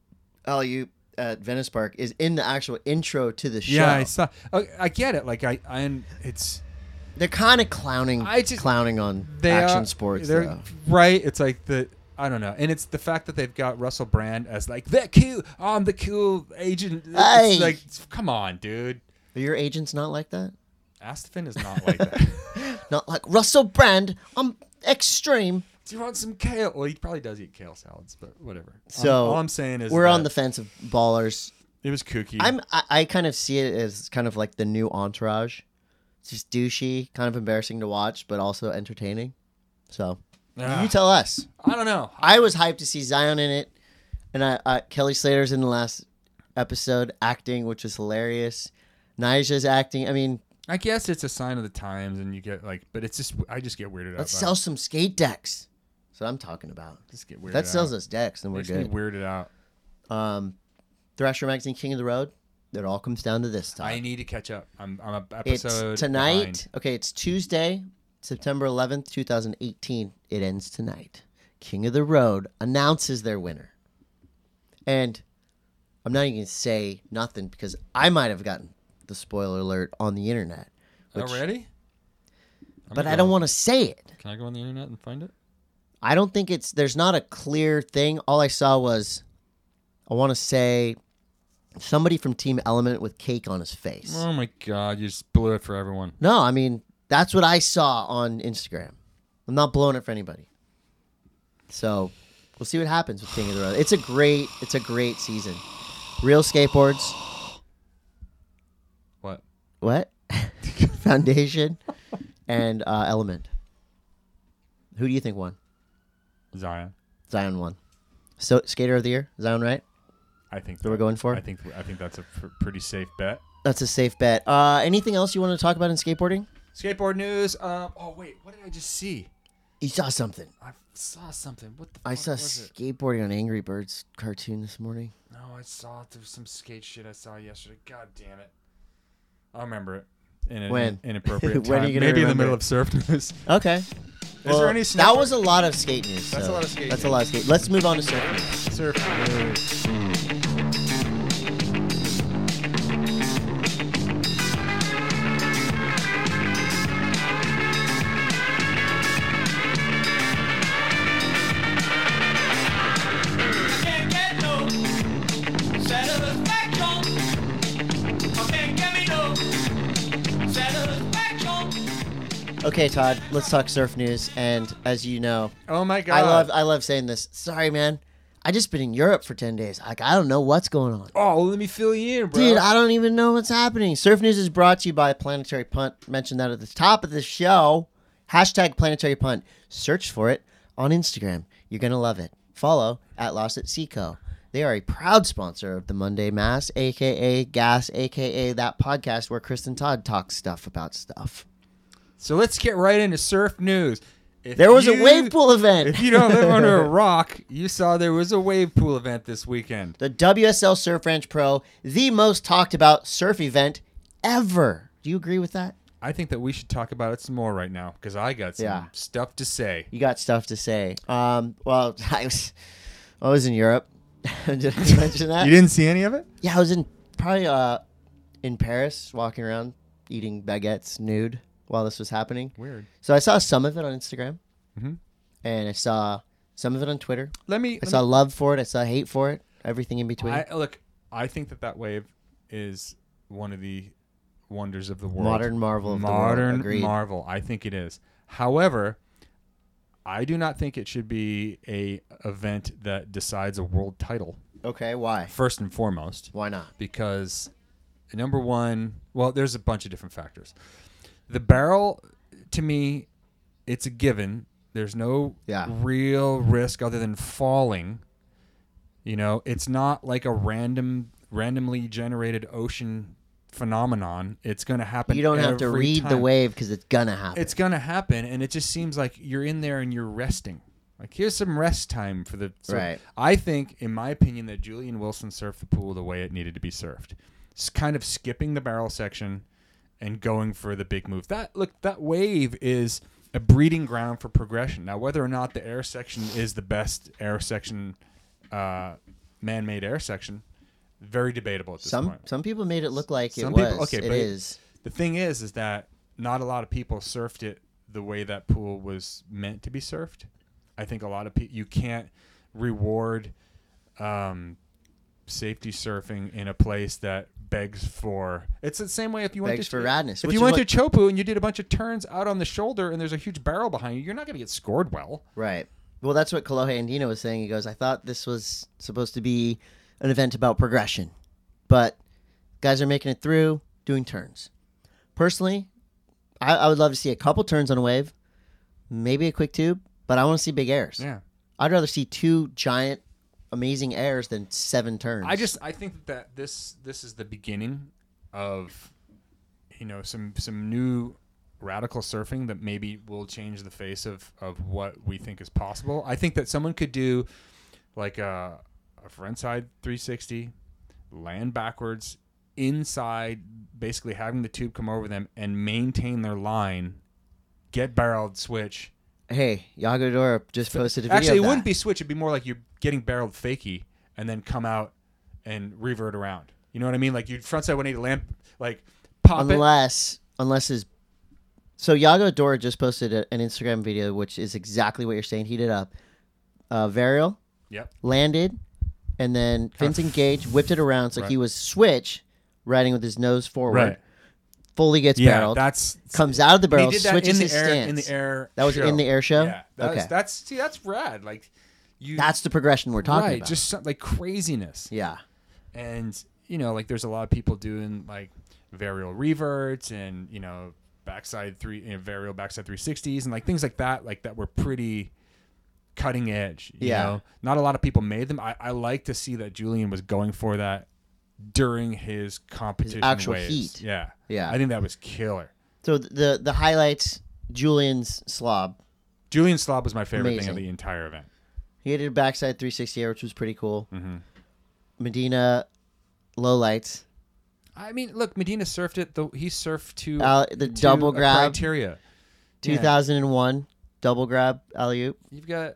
at Venice Park, is in the actual intro to the show. Yeah, I saw. I get it. Like it's. They're kind of clowning on action sports. They're Though. right. It's like I don't know, and it's the fact that they've got Russell Brand as like the cool. I'm the cool agent. Hey! It's like, come on, dude. Are your agents not like that? Aston is not like that. Not like Russell Brand. I'm extreme. Do you want some kale? Well, he probably does eat kale salads, but whatever. So all I'm saying is we're on that the fence of Ballers. It was kooky. I kind of see it as kind of like the new Entourage. It's just douchey, kind of embarrassing to watch, but also entertaining. So you tell us. I don't know. I was hyped to see Zion in it, and Kelly Slater's in the last episode acting, which was hilarious. Nija's acting. I mean, I guess it's a sign of the times, and you get like, but it's just I just get weirded out. let's sell some skate decks. That's what I'm talking about. Just get weirded That sells out. us decks, then we're Makes me good. weirded out. Thrasher Magazine King of the Road. It all comes down to this time. I need to catch up. I'm a It's episode tonight. behind. Okay, it's Tuesday, September 11th, 2018. It ends tonight. King of the Road announces their winner. And I'm not even going to say nothing because I might have gotten the spoiler alert on the internet. Already? But I don't want to say it. Can I go on the internet and find it? I don't think there's not a clear thing. All I saw was, I want to say, somebody from Team Element with cake on his face. Oh my god, you just blew it for everyone. No, I mean, that's what I saw on Instagram. I'm not blowing it for anybody. So we'll see what happens with King of the Road. It's a great season. Real skateboards. What? Foundation and Element. Who do you think won? Zion. Zion won. So Skater of the Year, Zion, right? I think That we're going for? I think that's a pretty safe bet. That's a safe bet. Anything else you want to talk about in skateboarding? Skateboard news. Oh wait, what did I just see? You saw something. I saw something. What the? I fuck saw was it? skateboarding on Angry Birds cartoon this morning. No, I saw it. There was some skate shit I saw yesterday. God damn it! I'll remember it. In When? an inappropriate When are time. you gonna Maybe in the remember middle it? of surf news. Okay. Is there any that snowboard- was a lot of skate news. That's so a lot of skate That's a news. lot of skate. Let's move on to surf news. Surf news. Can't get no satisfaction. Can't get me no satisfaction. Okay, Todd. Let's talk surf news. And as you know, Oh my god! I love saying this. Sorry, man. I just been in Europe for 10 days. Like, I don't know what's going on. Oh, let me fill you in, bro. Dude, I don't even know what's happening. Surf News is brought to you by Planetary Punt. Mentioned that at the top of the show. Hashtag Planetary Punt. Search for it on Instagram. You're going to love it. Follow at Lost at Seco. They are a proud sponsor of the Monday Mass, a.k.a. Gas, a.k.a. that podcast where Kristen Todd talks stuff about stuff. So let's get right into surf news. If There was a you- wave pool event. If you don't live under a rock, you saw there was a wave pool event this weekend. The WSL Surf Ranch Pro, the most talked about surf event ever. Do you agree with that? I think that we should talk about it some more right now because I got some Yeah. stuff to say. You got stuff to say. Well, I was in Europe. Did I mention that? You didn't see any of it? Yeah, I was probably in Paris, walking around eating baguettes nude while this was happening. Weird. So I saw some of it on Instagram, Mhm. and I saw some of it on Twitter. I saw love for it. I saw hate for it. Everything in between. I think that wave is one of the wonders of the world. Modern marvel of the world. Modern Agreed. marvel. I think it is. However, I do not think it should be a event that decides a world title. Okay, why? First and foremost, Why not? because number one, well, there's a bunch of different factors. The barrel, to me, it's a given. There's no Yeah. real risk other than falling. You know, it's not like a randomly generated ocean phenomenon. It's going to happen. You don't have to every read the time. wave because it's gonna happen. It's going to happen, and it just seems like you're in there and you're resting. Like, here's some rest time for the... Right. I think, in my opinion, that Julian Wilson surfed the pool the way it needed to be surfed. It's kind of skipping the barrel section and going for the big move. That wave is a breeding ground for progression. Now, whether or not the air section is the best air section, man-made air section, very debatable at this point. Some people made it look like Some it was. people- okay, it but is. The thing is that not a lot of people surfed it the way that pool was meant to be surfed. I think a lot of people, you can't reward safety surfing in a place that begs for. It's the same way if you went Begs to for radness, If which you is went what- to Chopu and you did a bunch of turns out on the shoulder and there's a huge barrel behind you, you're not going to get scored well. Right. Well, that's what Kolohe Andino was saying. He goes, I thought this was supposed to be an event about progression. but guys are making it through, doing turns. Personally, I would love to see a couple turns on a wave, maybe a quick tube, but I want to see big airs. Yeah. I'd rather see 2 giant, amazing airs than 7 turns. I think that this is the beginning of, some new radical surfing that maybe will change the face of what we think is possible. I think that someone could do like a frontside 360, land backwards, inside, basically having the tube come over them and maintain their line, get barreled, switch. Hey, Yago Dora just posted a video. Actually, of it that. wouldn't be switch. It'd be more like you're getting barreled fakie and then come out and revert around. You know what I mean? Like you'd frontside 180 land, like pop unless his. So Yago Dora just posted an Instagram video, which is exactly what you're saying. He did a varial, Yep. landed, and then fins engaged, whipped it around. So Right. he was switch, riding with his nose forward. Right. Fully gets Yeah, barreled. that's Comes out of the barrel, he did that switches in the his air. stance. In the air. That was show. in the air show? Yeah. Okay. That's rad. Like you. That's the progression we're talking right. about. Just like craziness. Yeah. And like there's a lot of people doing like varial reverts and backside varial backside 360s and like things like that were pretty cutting edge. You know? Not a lot of people made them. I like to see that Julian was going for that during his competition actual waves. heat. Yeah. Yeah. I think that was killer. So the highlights, Julian's slob. Julian Slob was my favorite thing Amazing. of the entire event. He did a backside 360 air, which was pretty cool. Mm-hmm. Medina, low lights. I mean, look, Medina surfed it. He surfed to The to double a grab. criteria. 2001 double grab alley oop. You've got,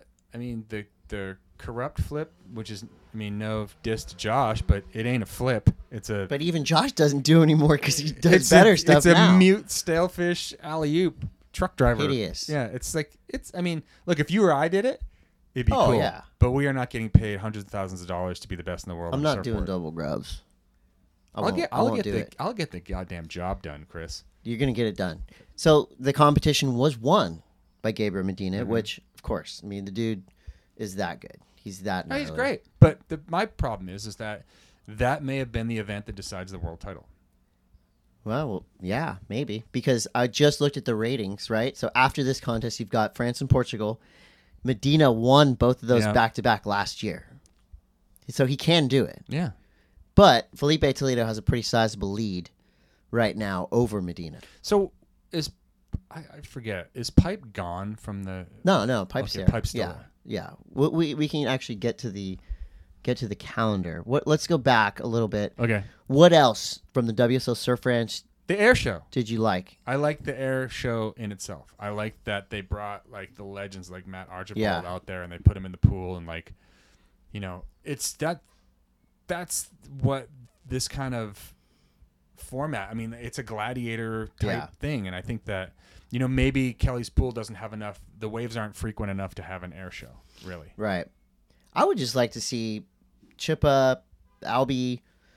the corrupt flip, which is, no diss to Josh, but it ain't a flip. It's a. But even Josh doesn't do anymore because he does better stuff It's now. a mute stalefish alley oop truck driver. Hideous. Yeah, it's like look, if you or I did it, it'd be Oh, cool. yeah. But we are not getting paid hundreds of thousands of dollars to be the best in the world. I'm on a not doing surfboard. double grabs. I'll won't get do it. I'll get the goddamn job done, Chris. You're gonna get it done. So the competition was won by Gabriel Medina, Mm-hmm. which of course, the dude is that good. He's that. No, he's gnarly. great. But my problem is that may have been the event that decides the world title. Well, yeah, maybe because I just looked at the ratings. Right. So after this contest, you've got France and Portugal. Medina won both of those Yeah. back to back last year, so he can do it. Yeah. But Felipe Toledo has a pretty sizable lead right now over Medina. So I forget, is Pipe gone from the? No, Pipe's Okay, there. Pipe's still yeah, there. yeah. We can actually get to the calendar. Let's go back a little bit. Okay. What else from the WSL Surf Ranch The air show. did you like? I like the air show in itself. I like that they brought like the legends like Matt Archibald Yeah. out there and they put him in the pool and like, it's that's what this kind of format. I mean, it's a gladiator type Yeah. thing, and I think that maybe Kelly's pool doesn't have enough. The waves aren't frequent enough to have an air show. Really. Right. I would just like to see Chippa, Albie,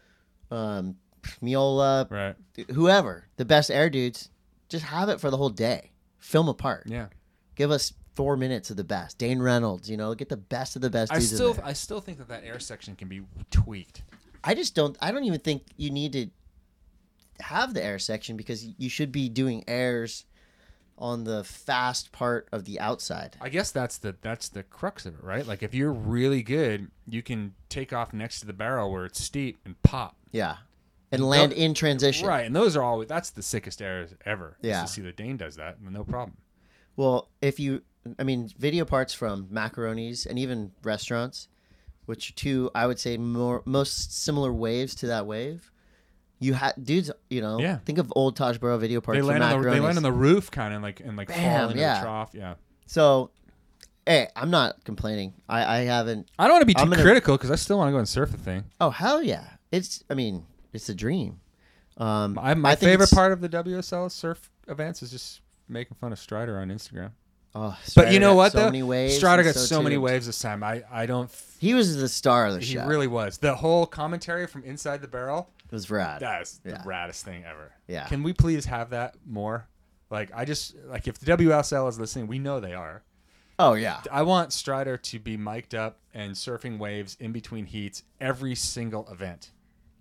Miola, Right. whoever, the best air dudes, just have it for the whole day. Film a part. Yeah. Give us 4 minutes of the best. Dane Reynolds, get the best of the best I dudes in there. still think that air section can be tweaked. I don't even think you need to have the air section because you should be doing airs on the fast part of the outside. I guess that's the crux of it, right? Like if you're really good, you can take off next to the barrel where it's steep and pop. Yeah. And land in transition. Right, and those are always that's the sickest airs ever. is Yeah. to see that Dane does that, no problem. Well, video parts from Macaroni's and even restaurants, which are two, I would say, most similar waves to that wave. You had dudes, Yeah. think of old Taj Burrow video parts They from land Macaroni's. on the roof kind of and Bam, fall into yeah. the trough. Yeah. So, hey, I'm not complaining. I haven't. I don't want to be I'm too gonna- critical because I still want to go and surf the thing. Oh hell yeah! It's a dream. My I think favorite it's- part of the WSL surf events is just making fun of Strider on Instagram. Oh, But Strider you know got what so though? many waves Strider and got so many tubed. waves this time. I don't. He was the star of the He show. really was. The whole commentary from inside the barrel. It was rad. That's Yeah. the raddest thing ever. Yeah. Can we please have that more? Like if the WSL is listening, we know they are. Oh yeah. I want Strider to be mic'd up and surfing waves in between heats every single event.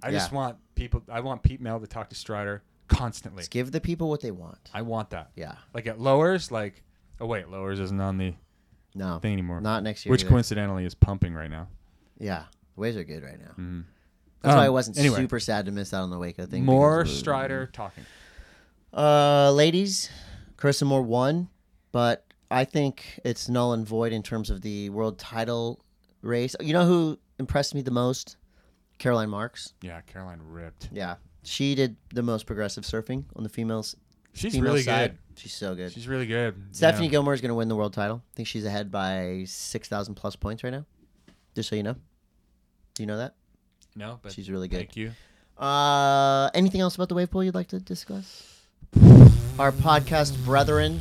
I just want people. I want Pete Mel to talk to Strider constantly. Just give the people what they want. I want that. Yeah. Like at Lowers, like, oh wait, Lowers isn't on the No. thing anymore. Not next year. Which either. coincidentally is pumping right now. Yeah. The Waves are good right now. Mm-hmm. That's why I wasn't anyway. super sad to miss out on the Waco thing. More because- Strider talking. Ladies, Carissa Moore won, but I think it's null and void in terms of the world title race. You know who impressed me the most? Caroline Marks. Yeah, Caroline ripped. Yeah. She did the most progressive surfing on the females. She's female really side. good. She's so good. She's really good. Stephanie Yeah. Gilmore is going to win the world title. I think she's ahead by 6,000 plus points right now. Just so you know. Do you know that? No, but She's really good. Thank you. Anything else about the wave pool you'd like to discuss? Our podcast brethren,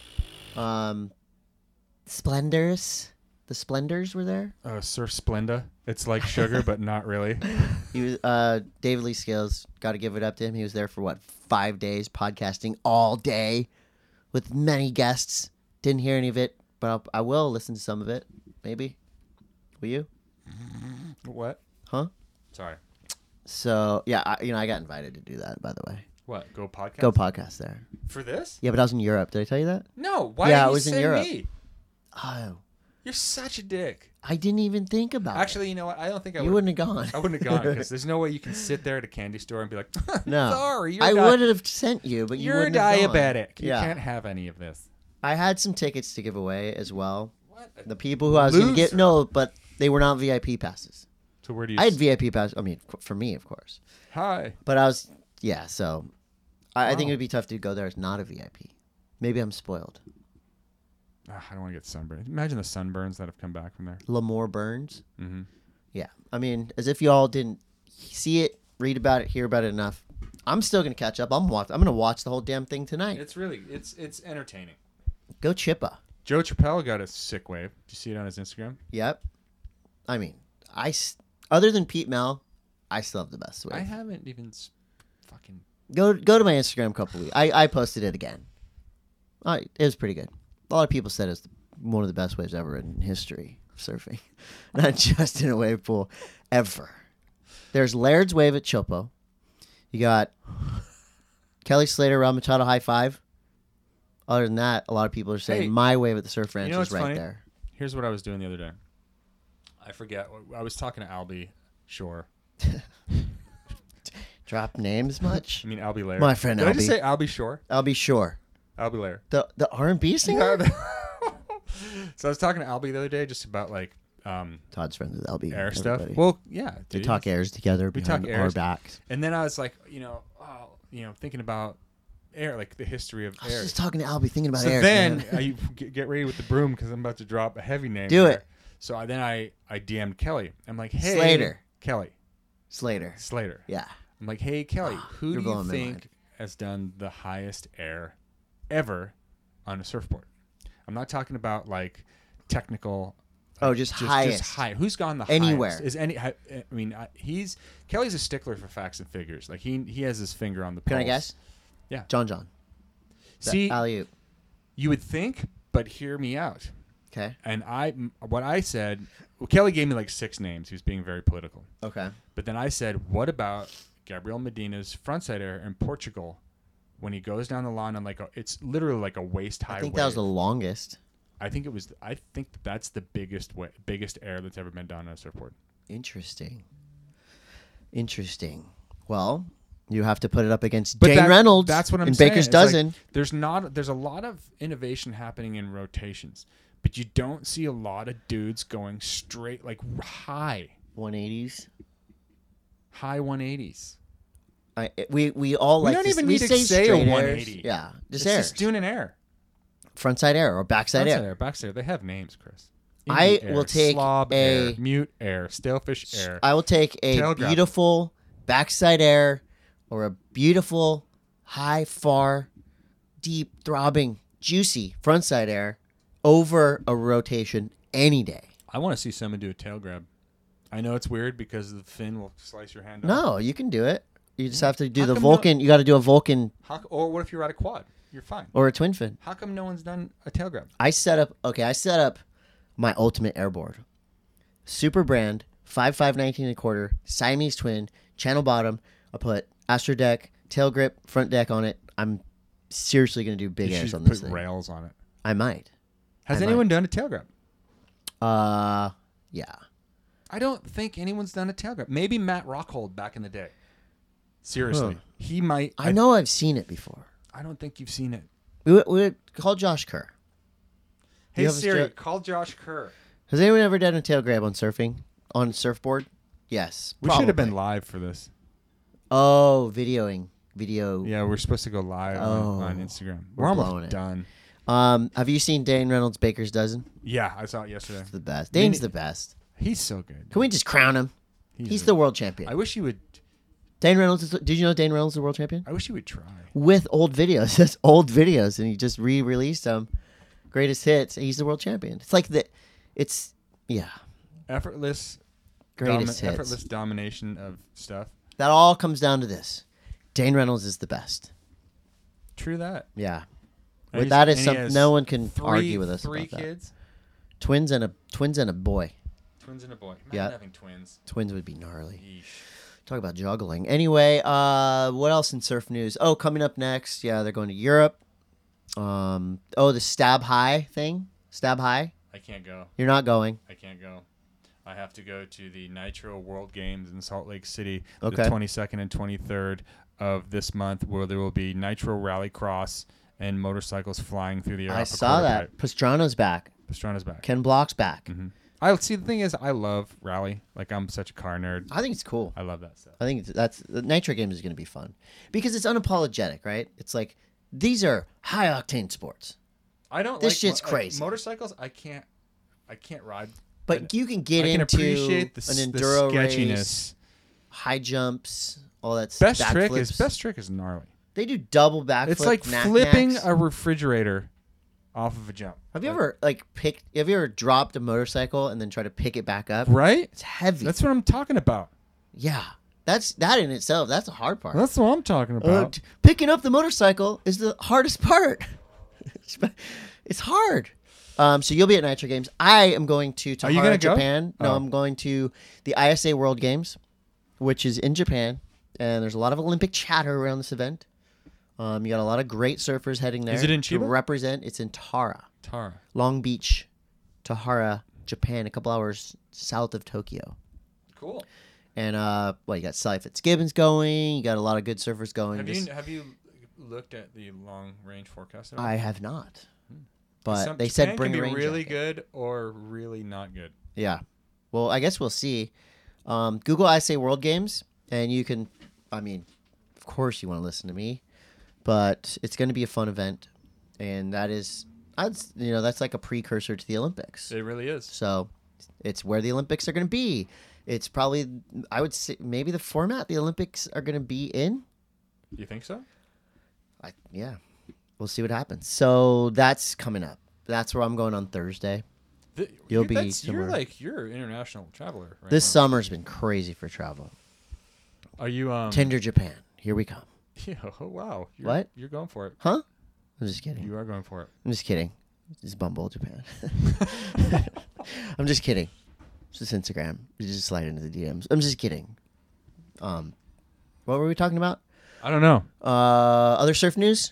Splendors. The Splendors were there. Surf Splenda. It's like sugar, but not really. He was, David Lee Scales, got to give it up to him. He was there for 5 days, podcasting all day with many guests. Didn't hear any of it, but I will listen to some of it. Maybe. Will you? What? Huh? Sorry. So yeah, I got invited to do that. By the way, What? Go podcast? go podcast there. For this? Yeah, but I was in Europe. Did I tell you that? No. Why Yeah, did I you was in say Europe. me? Oh, You're such a dick. I didn't even think about Actually, you know what? I don't think I it. You would. wouldn't have gone. I wouldn't have gone because there's no way you can sit there at a candy store and be like, No, sorry, you're I would have sent you, but you You're wouldn't have gone. diabetic. You Yeah, can't have any of this. I had some tickets to give away as well. What? The people who I was going to get, Loser. no, but they were not VIP passes. So where do you? I had VIP passes. I mean, for me, of course. Hi. But I was, yeah. So I think Wow. it would be tough to go there as not a VIP. Maybe I'm spoiled. I don't want to get sunburned. Imagine the sunburns that have come back from there. Lamore Burns. Mm-hmm. Yeah. I mean, as if y'all didn't see it, read about it, hear about it enough. I'm still gonna catch up. I'm gonna watch the whole damn thing tonight. It's really it's entertaining. Go Chippa. Joe Chappelle got a sick wave. Did you see it on his Instagram? Yep. I mean, other than Pete Mel, I still have the best I wave. haven't even fucking. Go to my Instagram a couple weeks. I posted it again. It was pretty good. A lot of people said it's one of the best waves ever in history of surfing, not just in a wave pool, ever. There's Laird's wave at Chopo. You got Kelly Slater, Rob Machado High Five. Other than that, a lot of people are saying Hey, my wave at the Surf Ranch you know is what's right funny? there. Here's what I was doing the other day. I forget. I was talking to Albie Shore. Drop names much? I mean Albie Lair. My friend Did I just Albie. say Albie Shore? I'll be sure. Albie Lair. The R&B singer? So I was talking to Albie the other day just about like Todd's friends with LB. air everybody. stuff. Well, yeah, They dude. talk airs together behind talk our airs. backs. And then I was like, thinking about air, like the history of I was air. just talking to Albie, thinking about So airs. then man. I get ready with the broom because I'm about to drop a heavy name. Do here. it. So I DM'd Kelly. I'm like, hey, Slater. Kelly Slater. Yeah. I'm like, hey, Kelly, who You're do you blowing my think mind. has done the highest air ever on a surfboard? I'm not talking about like technical. Oh, just highest. Just high. Who's gone the Anywhere. highest? Kelly's a stickler for facts and figures. Like he has his finger on the pulse. Can I guess? Yeah. John. See, alley-oop. you would think, but hear me out. Okay. And what I said, Kelly gave me like 6 names. He was being very political. Okay. But then I said, what about Gabriel Medina's frontside air in Portugal when he goes down the line on it's literally like a waist high I think wave. that was the longest. I think that's the biggest air that's ever been done on a surfboard. Interesting. Well, you have to put it up against But Jane Reynolds. That's what I'm in saying. Baker's It's like, Dozen. there's a lot of innovation happening in rotations, but you don't see a lot of dudes going straight like high 180s. high 180s. We all We like don't to, even we need to say say a straight airs. 180. Yeah, just It's air. just doing an air. Frontside air or backside Frontside air. air, backside air. They have names, Chris. I Indie air, will take slob a- air, mute air, stalefish air. I will take a Tail grab. beautiful backside air or a beautiful high, far, deep, throbbing, juicy frontside air over a rotation any day. I want to see someone do a tail grab. I know it's weird because the fin will slice your hand off. No, you can do it. You just have to do How the come Vulcan. You got to do a Vulcan Or what if you ride a quad? You're fine. or a twin fin. How come no one's done a tail grab? I set up my ultimate airboard. Super brand, 5.5 19 1/4, Siamese twin, channel bottom. I'll put Astro deck, tail grip, front deck on it. I'm seriously going to do big You airs should on put this thing. rails on it. I might. Has I anyone done a tail grip? Yeah. I don't think anyone's done a tail grip. Maybe Matt Rockhold back in the day. Seriously, Huh. he might. I know I've seen it before. I don't think you've seen it. We would call Josh Kerr. Hey You have a Siri, st- call Josh Kerr. Has anyone ever done a tail grab on surfing? On surfboard? Yes. We should have been probably. live for this. Oh, video. Yeah, we're supposed to go live on Instagram. We're blowing almost it. done. Have you seen Dane Reynolds' Baker's Dozen? Yeah, I saw it yesterday. The best. Dane's the best. He's so good. Can we just crown him? He's a- the world champion. I wish he would. Dane Reynolds is. Did you know Dane Reynolds is the world champion? I wish he would try. With old videos. That's old videos, and he just re-released them. Greatest hits. And he's the world champion. It's like the. It's Effortless. greatest hits. Effortless domination of stuff. That all comes down to this. Dane Reynolds is the best. True that. Yeah. And But he's- that is and he something has no one can argue with us Three about that. kids. Twins and a boy. Twins and a boy. Imagine Yeah. having twins. Twins would be gnarly. Yeesh. Talk about juggling. Anyway, what else in surf news? Oh, coming up next, yeah, they're going to Europe. The Stab High thing. Stab High. I can't go. You're not going. I can't go. I have to go to the Nitro World Games in Salt Lake City, Okay. the 22nd and 23rd of this month, where there will be Nitro Rallycross and motorcycles flying through the air. I off a saw that. quarter pipe. Pastrana's back. Pastrana's back. Ken Block's back. Mm-hmm. I see. The thing is, I love rally. Like, I'm such a car nerd. I think it's cool. I love that stuff. I think that's the Nitro Games is going to be fun because it's unapologetic, right? It's like these are high octane sports, I don't. This like shit's like, crazy. motorcycles. I can't ride. but you can get I can into appreciate the an enduro sketchiness. race, high jumps, all that. Best backflips. trick is gnarly. They do double backflip. It's like knack flipping knacks. a refrigerator off of a jump. Have you ever have you ever dropped a motorcycle and then try to pick it back up? Right? It's heavy. That's what I'm talking about. Yeah. That in itself, that's the hard part. That's what I'm talking about. Picking up the motorcycle is the hardest part. It's hard. So you'll be at Nitro Games. I am going to Are you gonna go? Japan. No, Oh. I'm going to the ISA World Games, which is in Japan, and there's a lot of Olympic chatter around this event. You got a lot of great surfers heading there. Is it in to Chiba? represent? It's in Tara, Tara. Long Beach, Tahara, Japan, a couple hours south of Tokyo. Cool. And you got Sally Fitzgibbons going. You got a lot of good surfers going. Have you looked at the long range forecast? I have not, but Some- they Japan said bring can a be rain really jacket. good or really not good. Yeah. Well, I guess we'll see. Google ISA World Games, and you can. I mean, of course you want to listen to me, but it's going to be a fun event, and that's like a precursor to the Olympics. It really is. So it's where the Olympics are going to be. It's probably, I would say, maybe the format the Olympics are going to be in. You think so? Yeah. We'll see what happens. So that's coming up. That's where I'm going on Thursday. You'll be somewhere. You're an international traveler. Right This now. summer's been crazy for travel. Are you Tinder Japan. Here we come. Yeah. Oh wow. What? You're going for it. Huh? I'm just kidding. You are going for it. I'm just kidding. It's Bumble Japan. I'm just kidding. It's just Instagram. You just slide into the DMs. I'm just kidding. What were we talking about? I don't know. Other surf news?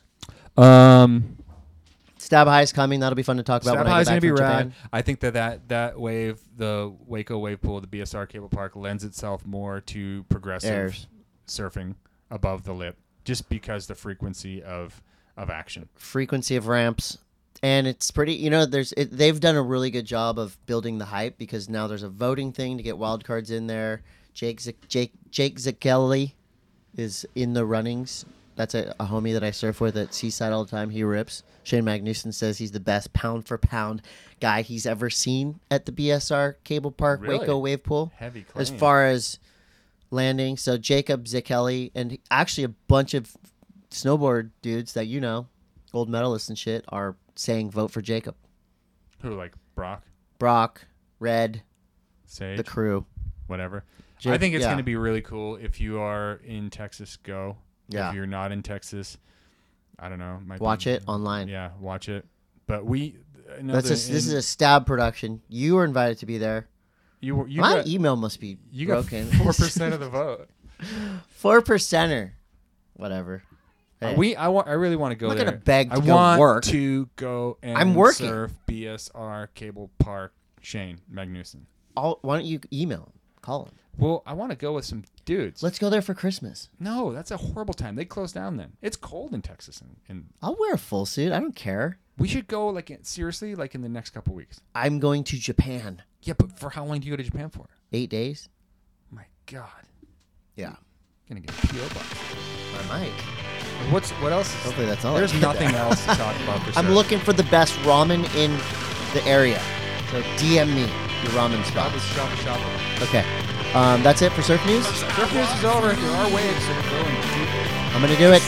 Stab High is coming. That'll be fun to talk about. Stab when I High is get going back to be from rad. Japan. I think that wave, the Waco wave pool, the BSR cable park, lends itself more to progressive Airs. surfing above the lip, just because the frequency of action. Frequency of ramps. And it's pretty, they've done a really good job of building the hype because now there's a voting thing to get wild cards in there. Jake Zakelli is in the runnings. That's a homie that I surf with at Seaside all the time. He rips. Shane Magnuson says he's the best pound for pound guy he's ever seen at the BSR Cable Park Really? Waco Wave Pool. Heavy claim. As far as landing. So Jacob Zakelli and actually a bunch of snowboard dudes that gold medalists and shit, are saying vote for Jacob. Who, like Brock, Red, Sage, the crew. whatever. Jake- I think it's yeah. going to be really cool if you are in Texas. Go. Yeah. If you're not in Texas, I don't know. Watch it online. Yeah, watch it. But This is a Stab production. You were invited to be there. you My got, email must be you got broken. 4% of the vote. 4%er. Whatever. Hey. I really want to go I'm not there. gonna beg to I go want work. to go and I'm working. surf BSR Cable Park. Shane Magnuson. Why don't you email him? Call him. Well, I want to go with some dudes. Let's go there for Christmas. No, that's a horrible time. They close down then. It's cold in Texas, and I'll wear a full suit. I don't care. we should go seriously in the next couple weeks. I'm going to Japan. Yeah, but for how long do you go to Japan for? 8 days. My God, Yeah. gonna get a PO box. I might. What else? Hopefully that's all. I There's get nothing there. else to talk about. For I'm sure. looking for the best ramen in the area. So DM me your ramen spot. Shop. Okay. That's it for Surf News. Surf News is over. There are waves that are going deep. I'm going to do it.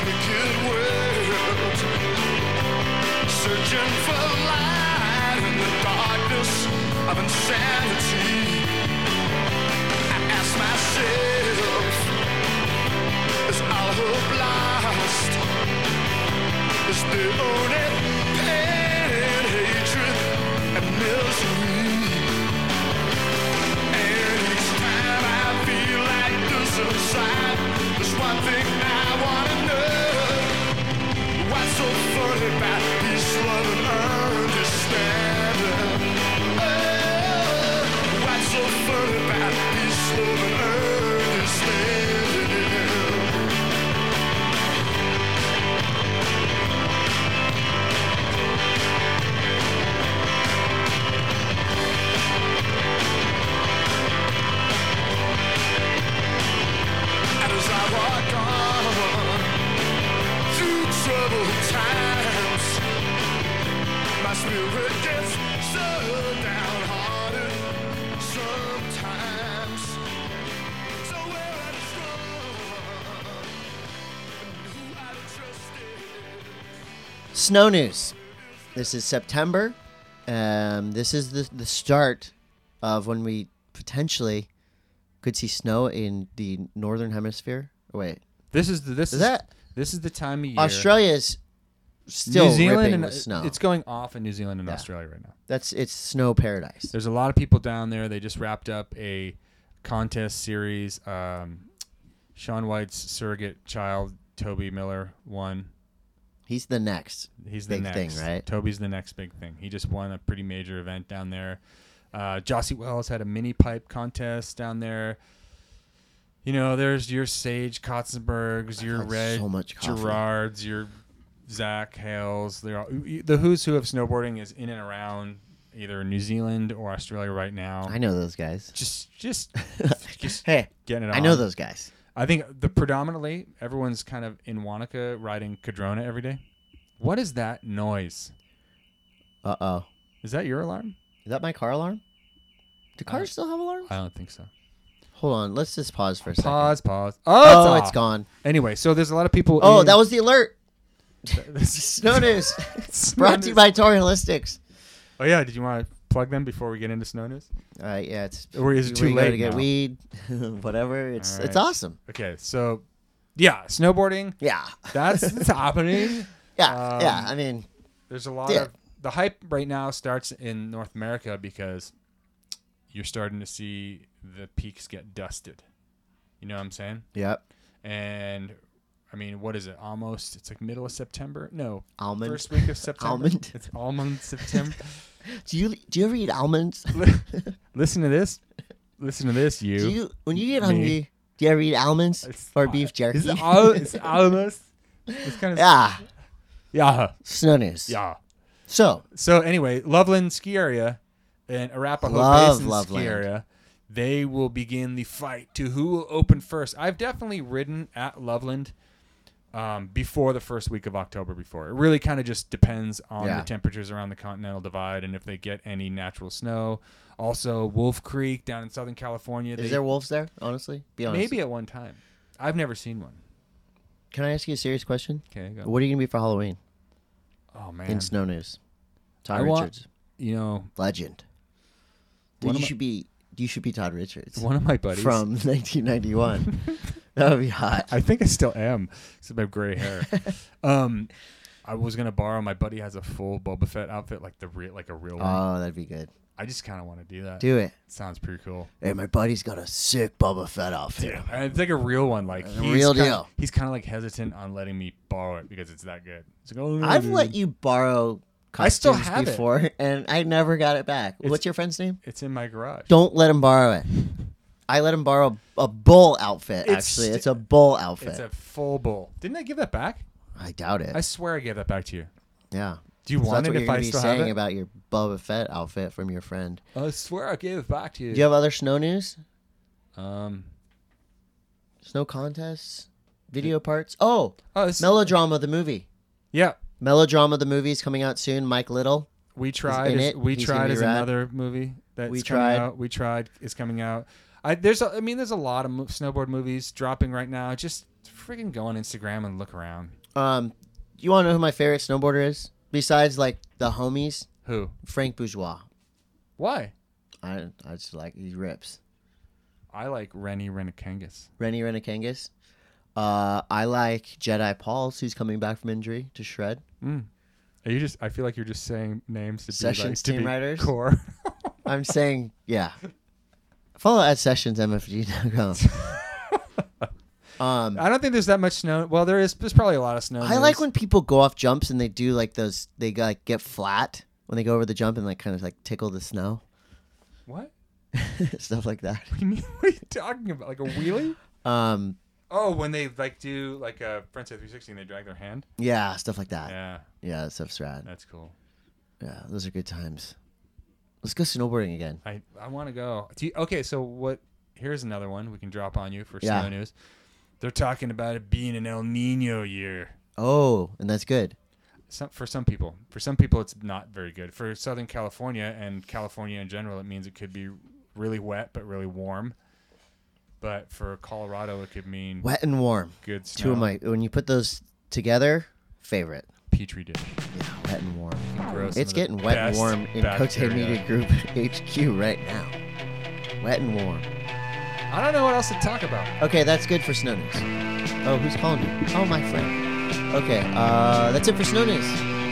Searching for light in the darkness of insanity. I ask myself, is all hope lost? Is the only pain and hatred and misery? And each time I feel like this inside, there's one thing I wanna know. What's so funny about peace, love, and understanding? Oh, what's so funny about peace, love, and understanding? And as I walk on through troubled times, my spirit gets so downhearted sometimes. So where I strong, who I trusted. Snow news. This is September. This is the start of when we potentially could see snow in the northern hemisphere. Oh, wait, This is the time of year. Australia is still New Zealand ripping and with snow. it's going off in New Zealand and Yeah. Australia right now. It's snow paradise. There's a lot of people down there. They just wrapped up a contest series. Shaun White's surrogate child, Toby Miller, won. He's the next. He's big the thing, next right? Toby's the next big thing. He just won a pretty major event down there. Jossie Wells had a mini pipe contest down there. You know, there's your Sage Kotzenbergs, your had Red so much coffee. Gerards, your Zach Hales. They're all, the who's who of snowboarding is in and around either New Zealand or Australia right now. I know those guys. Just Hey, getting it on. I know those guys. I think predominantly everyone's kind of in Wanaka riding Cadrona every day. What is that noise? Uh-oh. Is that your alarm? Is that my car alarm? Do cars still have alarms? I don't think so. Hold on. Let's just pause for a second. Pause. Oh, off. it's gone. Anyway, so there's a lot of people. Oh, in- that was the alert. This Snow news. Brought to you by Tori Holistics. Oh yeah, did you want to plug them before we get into snow news? Yeah, it's. Or is it too we gotta late get now? weed, whatever. It's All right. awesome. Okay, so yeah, snowboarding. Yeah. That's happening. Yeah. Yeah. I mean, There's a lot Yeah. of the hype right now starts in North America because you're starting to see the peaks get dusted. You know what I'm saying? yep. And I mean, what is it? Almost. It's like middle of September. No, Almond. first week of September. Almond. It's almond September. Do you ever eat almonds? Listen to this. Listen to this, you. Do you when you get Me. hungry? Do you ever eat almonds It's- or beef jerky? It's almost. It's kind of. Yeah. Yeah. Snow news. Yeah. So So anyway, Loveland ski area and Arapahoe Love Basin Loveland. ski area, they will begin the fight to who will open first. I've definitely ridden at Loveland before the first week of October before. It really kind of just depends on Yeah. the temperatures around the Continental Divide and if they get any natural snow. Also, Wolf Creek down in Southern California. is there wolves there? Honestly, be honest. Maybe at one time. I've never seen one. Can I ask you a serious question? Okay, go. What are you gonna be for Halloween Oh man. in snow news? Todd I want- Richards, You know, legend. One Dude, of you my- should be Todd Richards one of my buddies from 1991. That would be hot. I think I still am. It's my gray hair. I was gonna borrow. My buddy has a full Boba Fett outfit, like a real one. Oh, that'd be good. I just kind of want to do that. Do it. Sounds pretty cool. Hey, my buddy's got a sick Boba Fett outfit. Yeah, and it's like a real one. Like A real deal. He's kind of like hesitant on letting me borrow it because it's that good. It's like, oh, I've let you borrow I still costumes have it. before, and I never got it back. What's your friend's name? It's in my garage. Don't let him borrow it. I let him borrow a bull outfit, It's actually. st- It's a bull outfit. It's a full bull. Didn't I give that back? I doubt it. I swear I gave that back to you. Yeah. Do you So want that's it what you're if gonna I be still have saying it? about your Boba Fett outfit from your friend. I swear I gave it back to you. Do you have other snow news? Um. Snow contests? Video parts? Oh, Oh, Melodrama the movie. yeah. Melodrama the movie is coming out soon. Mike Little. We Tried. in it. We He's gonna Tried be is rad. another movie that's We coming Tried. out. We Tried is coming out. There's a lot of snowboard movies dropping right now. Just freaking go on Instagram and look around. You want to know who my favorite snowboarder is? Besides, like, the homies? Who? Frank Bourgeois. Why? I just like, he rips. I like Rennie Renakangas. Rennie Renakangas. I like Jedi Pauls, who's coming back from injury to shred. Are you just? I feel like you're just saying names to Sessions be like, team to be writers? core. I'm saying, yeah. Follow at sessionsmfg.com. I don't think there's that much snow. Well, there's probably a lot of snow. I like when people go off jumps and they do like those. They like get flat when they go over the jump and like kind of like tickle the snow, What? stuff like that. What do you mean? What are you talking about? Like a wheelie? Oh, when they like do like a frontside 360 and they drag their hand. Yeah, stuff like that. Yeah, That stuff's rad. that's cool. Yeah, those are good times. Let's go snowboarding again. I want to go. Okay, so what? Here's another one we can drop on you for Yeah. snow news. They're talking about it being an El Nino year. Oh, and that's good. For some people, it's not very good. For Southern California and California in general, it means it could be really wet but really warm. But for Colorado, it could mean Wet and warm. good snow. Two of my, when you put those together, favorite. Petri dish. Yeah, wet and warm. Grow some It's of the getting wet and best warm in Cote bacteria. Media Group HQ right now. Wet and warm. I don't know what else to talk about. Okay, that's good for snow news. Oh, who's calling me? Oh, my friend. Okay, that's it for snow news.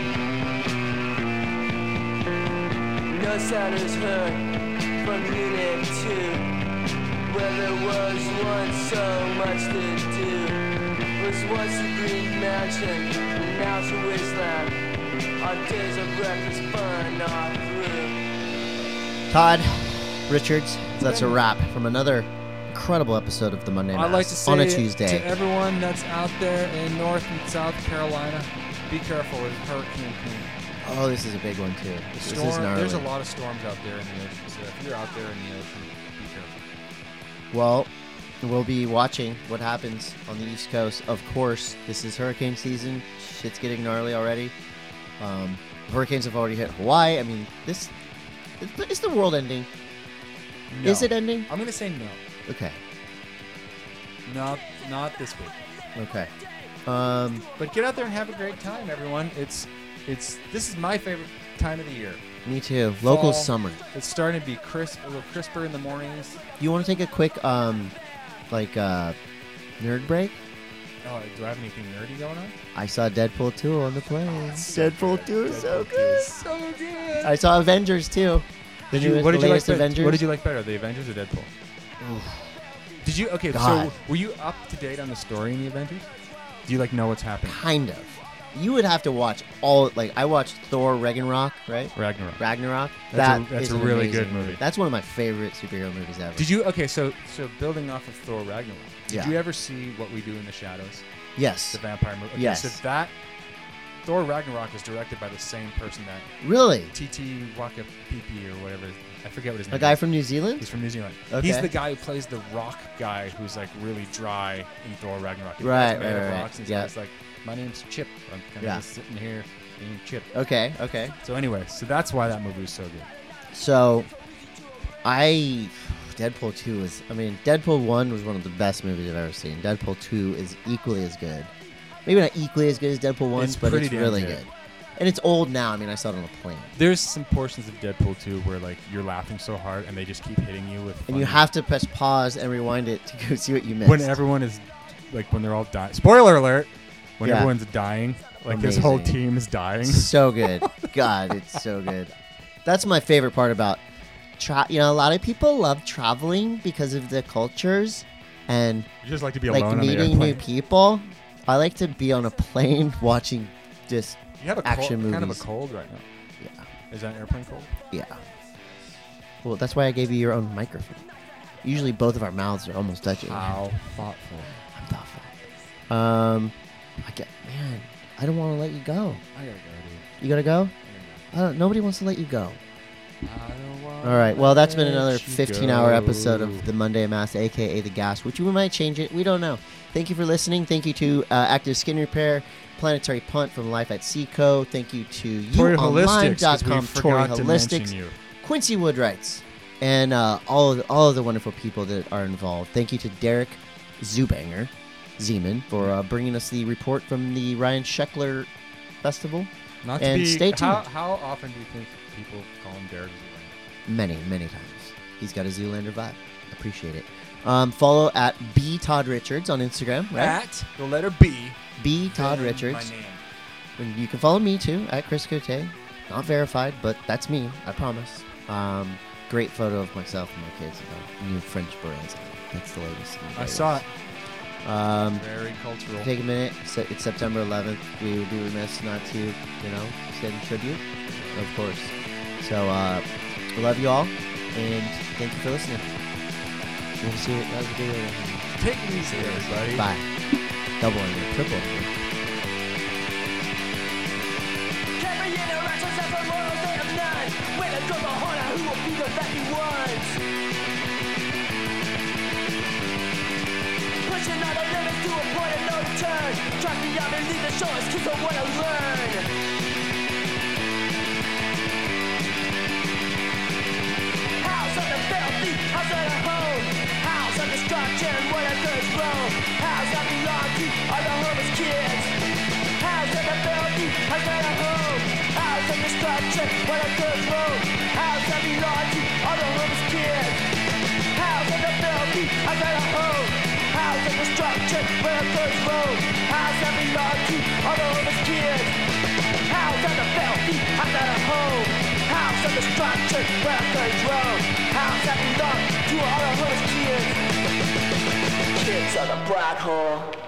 No sound is heard from Unit 2. Where there was once so much to do. Was once a green mansion, and now it's a wasteland. Our days of reckless fun are through. Todd Richards, that's a wrap from another incredible episode of the Monday Mass I'd like to say on a to Tuesday. everyone that's out there in North and South Carolina, be careful with Hurricane Queen. Oh, this is a big one too. This is gnarly. There's a lot of storms out there in the ocean, so if you're out there in the ocean, be careful. Well, we'll be watching what happens on the East Coast. Of course, this is hurricane season. Shit's getting gnarly already. Hurricanes have already hit Hawaii. I mean, is the world ending? No. Is it ending? I'm gonna say no. Okay. Not this week. Okay. But get out there and have a great time, everyone. This is my favorite time of the year. Me too. Local Fall. summer. It's starting to be crisp, a little crisper in the mornings. You want to take a quick nerd break? Oh, do I have anything nerdy going on? I saw Deadpool 2 on the plane. Deadpool 2 is so Deadpool good. So good. I saw Avengers too. What did you like better? What did you like better, the Avengers or Deadpool? Did you? Okay, God. so were you up to date on the story in the Avengers? Do you know what's happening? Kind of. You would have to watch all. I watched Thor Ragnarok, right? Ragnarok. That That's is a an really amazing good movie. That's one of my favorite superhero movies ever. Did you? Okay, so building off of Thor Ragnarok, did Yeah. you ever see What We Do in the Shadows, Yes. the vampire movie? Okay, Yes. So that Thor Ragnarok is directed by the same person that Really? T.T. Wakapipi or whatever. I forget what his name A is. guy from New Zealand? He's from New Zealand. Okay. He's the guy who plays the rock guy who's like really dry in Thor Ragnarok. He Right, plays made of right, rocks, and yeah. he's like, my name's Chip. I'm kind of Yeah. just sitting here being Chip. Okay. So anyway, so that's why that movie was so good. So, Deadpool 2 is. I mean, Deadpool 1 was one of the best movies I've ever seen. Deadpool 2 is equally as good. Maybe not equally as good as Deadpool 1, It's but pretty it's damn really good. good. And it's old now. I mean, I saw it on a plane. There's some portions of Deadpool 2 where like you're laughing so hard and they just keep hitting you with. And you funny- have to press pause and rewind it to go see what you missed. when everyone is like when they're all dying. Spoiler alert! When Yeah. everyone's dying, like his whole Amazing. team is dying. So good. God, it's so good. That's my favorite part about a lot of people love traveling because of the cultures and You just like to be like alone on the meeting new airplane. people. I like to be on a plane watching just You have a action cold, kind of a movies. cold right now. Yeah. Is that an airplane cold? Yeah. Well, that's why I gave you your own microphone. Usually both of our mouths are almost touching. How thoughtful. I'm thoughtful. Man, I don't want to let you go. I gotta go, dude. You gotta go? I gotta Nobody wants to let you go. go. I don't wanna All right. Well, that's been let another you 15-hour go. episode of the Monday Mass, aka the Gas, which we might change it. We don't know. Thank you for listening. Thank you to Active Skin Repair, Planetary Punt from Life at Seaco. Thank you to Tory Holistics, 'cause we youonline.com, Tory forgot to mention Holistics, you. Quincy Woodwrights, and all of the wonderful people that are involved. Thank you to Derek Zeman for bringing us the report from the Ryan Sheckler Festival. Not to And be, stay tuned. How often do you think people call him Derek Zoolander? Many, many times. He's got a Zoolander vibe. Appreciate it. Follow at B Todd Richards on Instagram, right? At the letter B. B Todd then Richards. My name. And you can follow me too at Chris Cote. Not verified, but that's me. I promise. Great photo of myself and my kids. New French berets. That's the latest. I saw it. Um, Very cultural. take a minute. It's September 11th. We would be remiss not to, send tribute, of course. So, we love you all, and thank you for listening. We'll see you guys later. Take it easy, everybody. Bye. Double under, triple under. Carry interactions and for morals they have none. When I go the hunter, who will be the lucky ones? Pushing all the limits to a point of no return. Track me out and leave the shores, cause I wanna learn. House on the filthy, house on the home. House on destruction, what a good roam. House I belong to, all the homeless kids. House on the filthy, house on the home. House on destruction, what a good roam. House I belong to, all the homeless kids. House on the filthy, house on the home. House on destruction, what a good roam. House I belong to, all the homeless kids. House on the filthy, house on the home. House on destruction, where a good roam. House I belong to all the homeless kids. Kids on the black hole.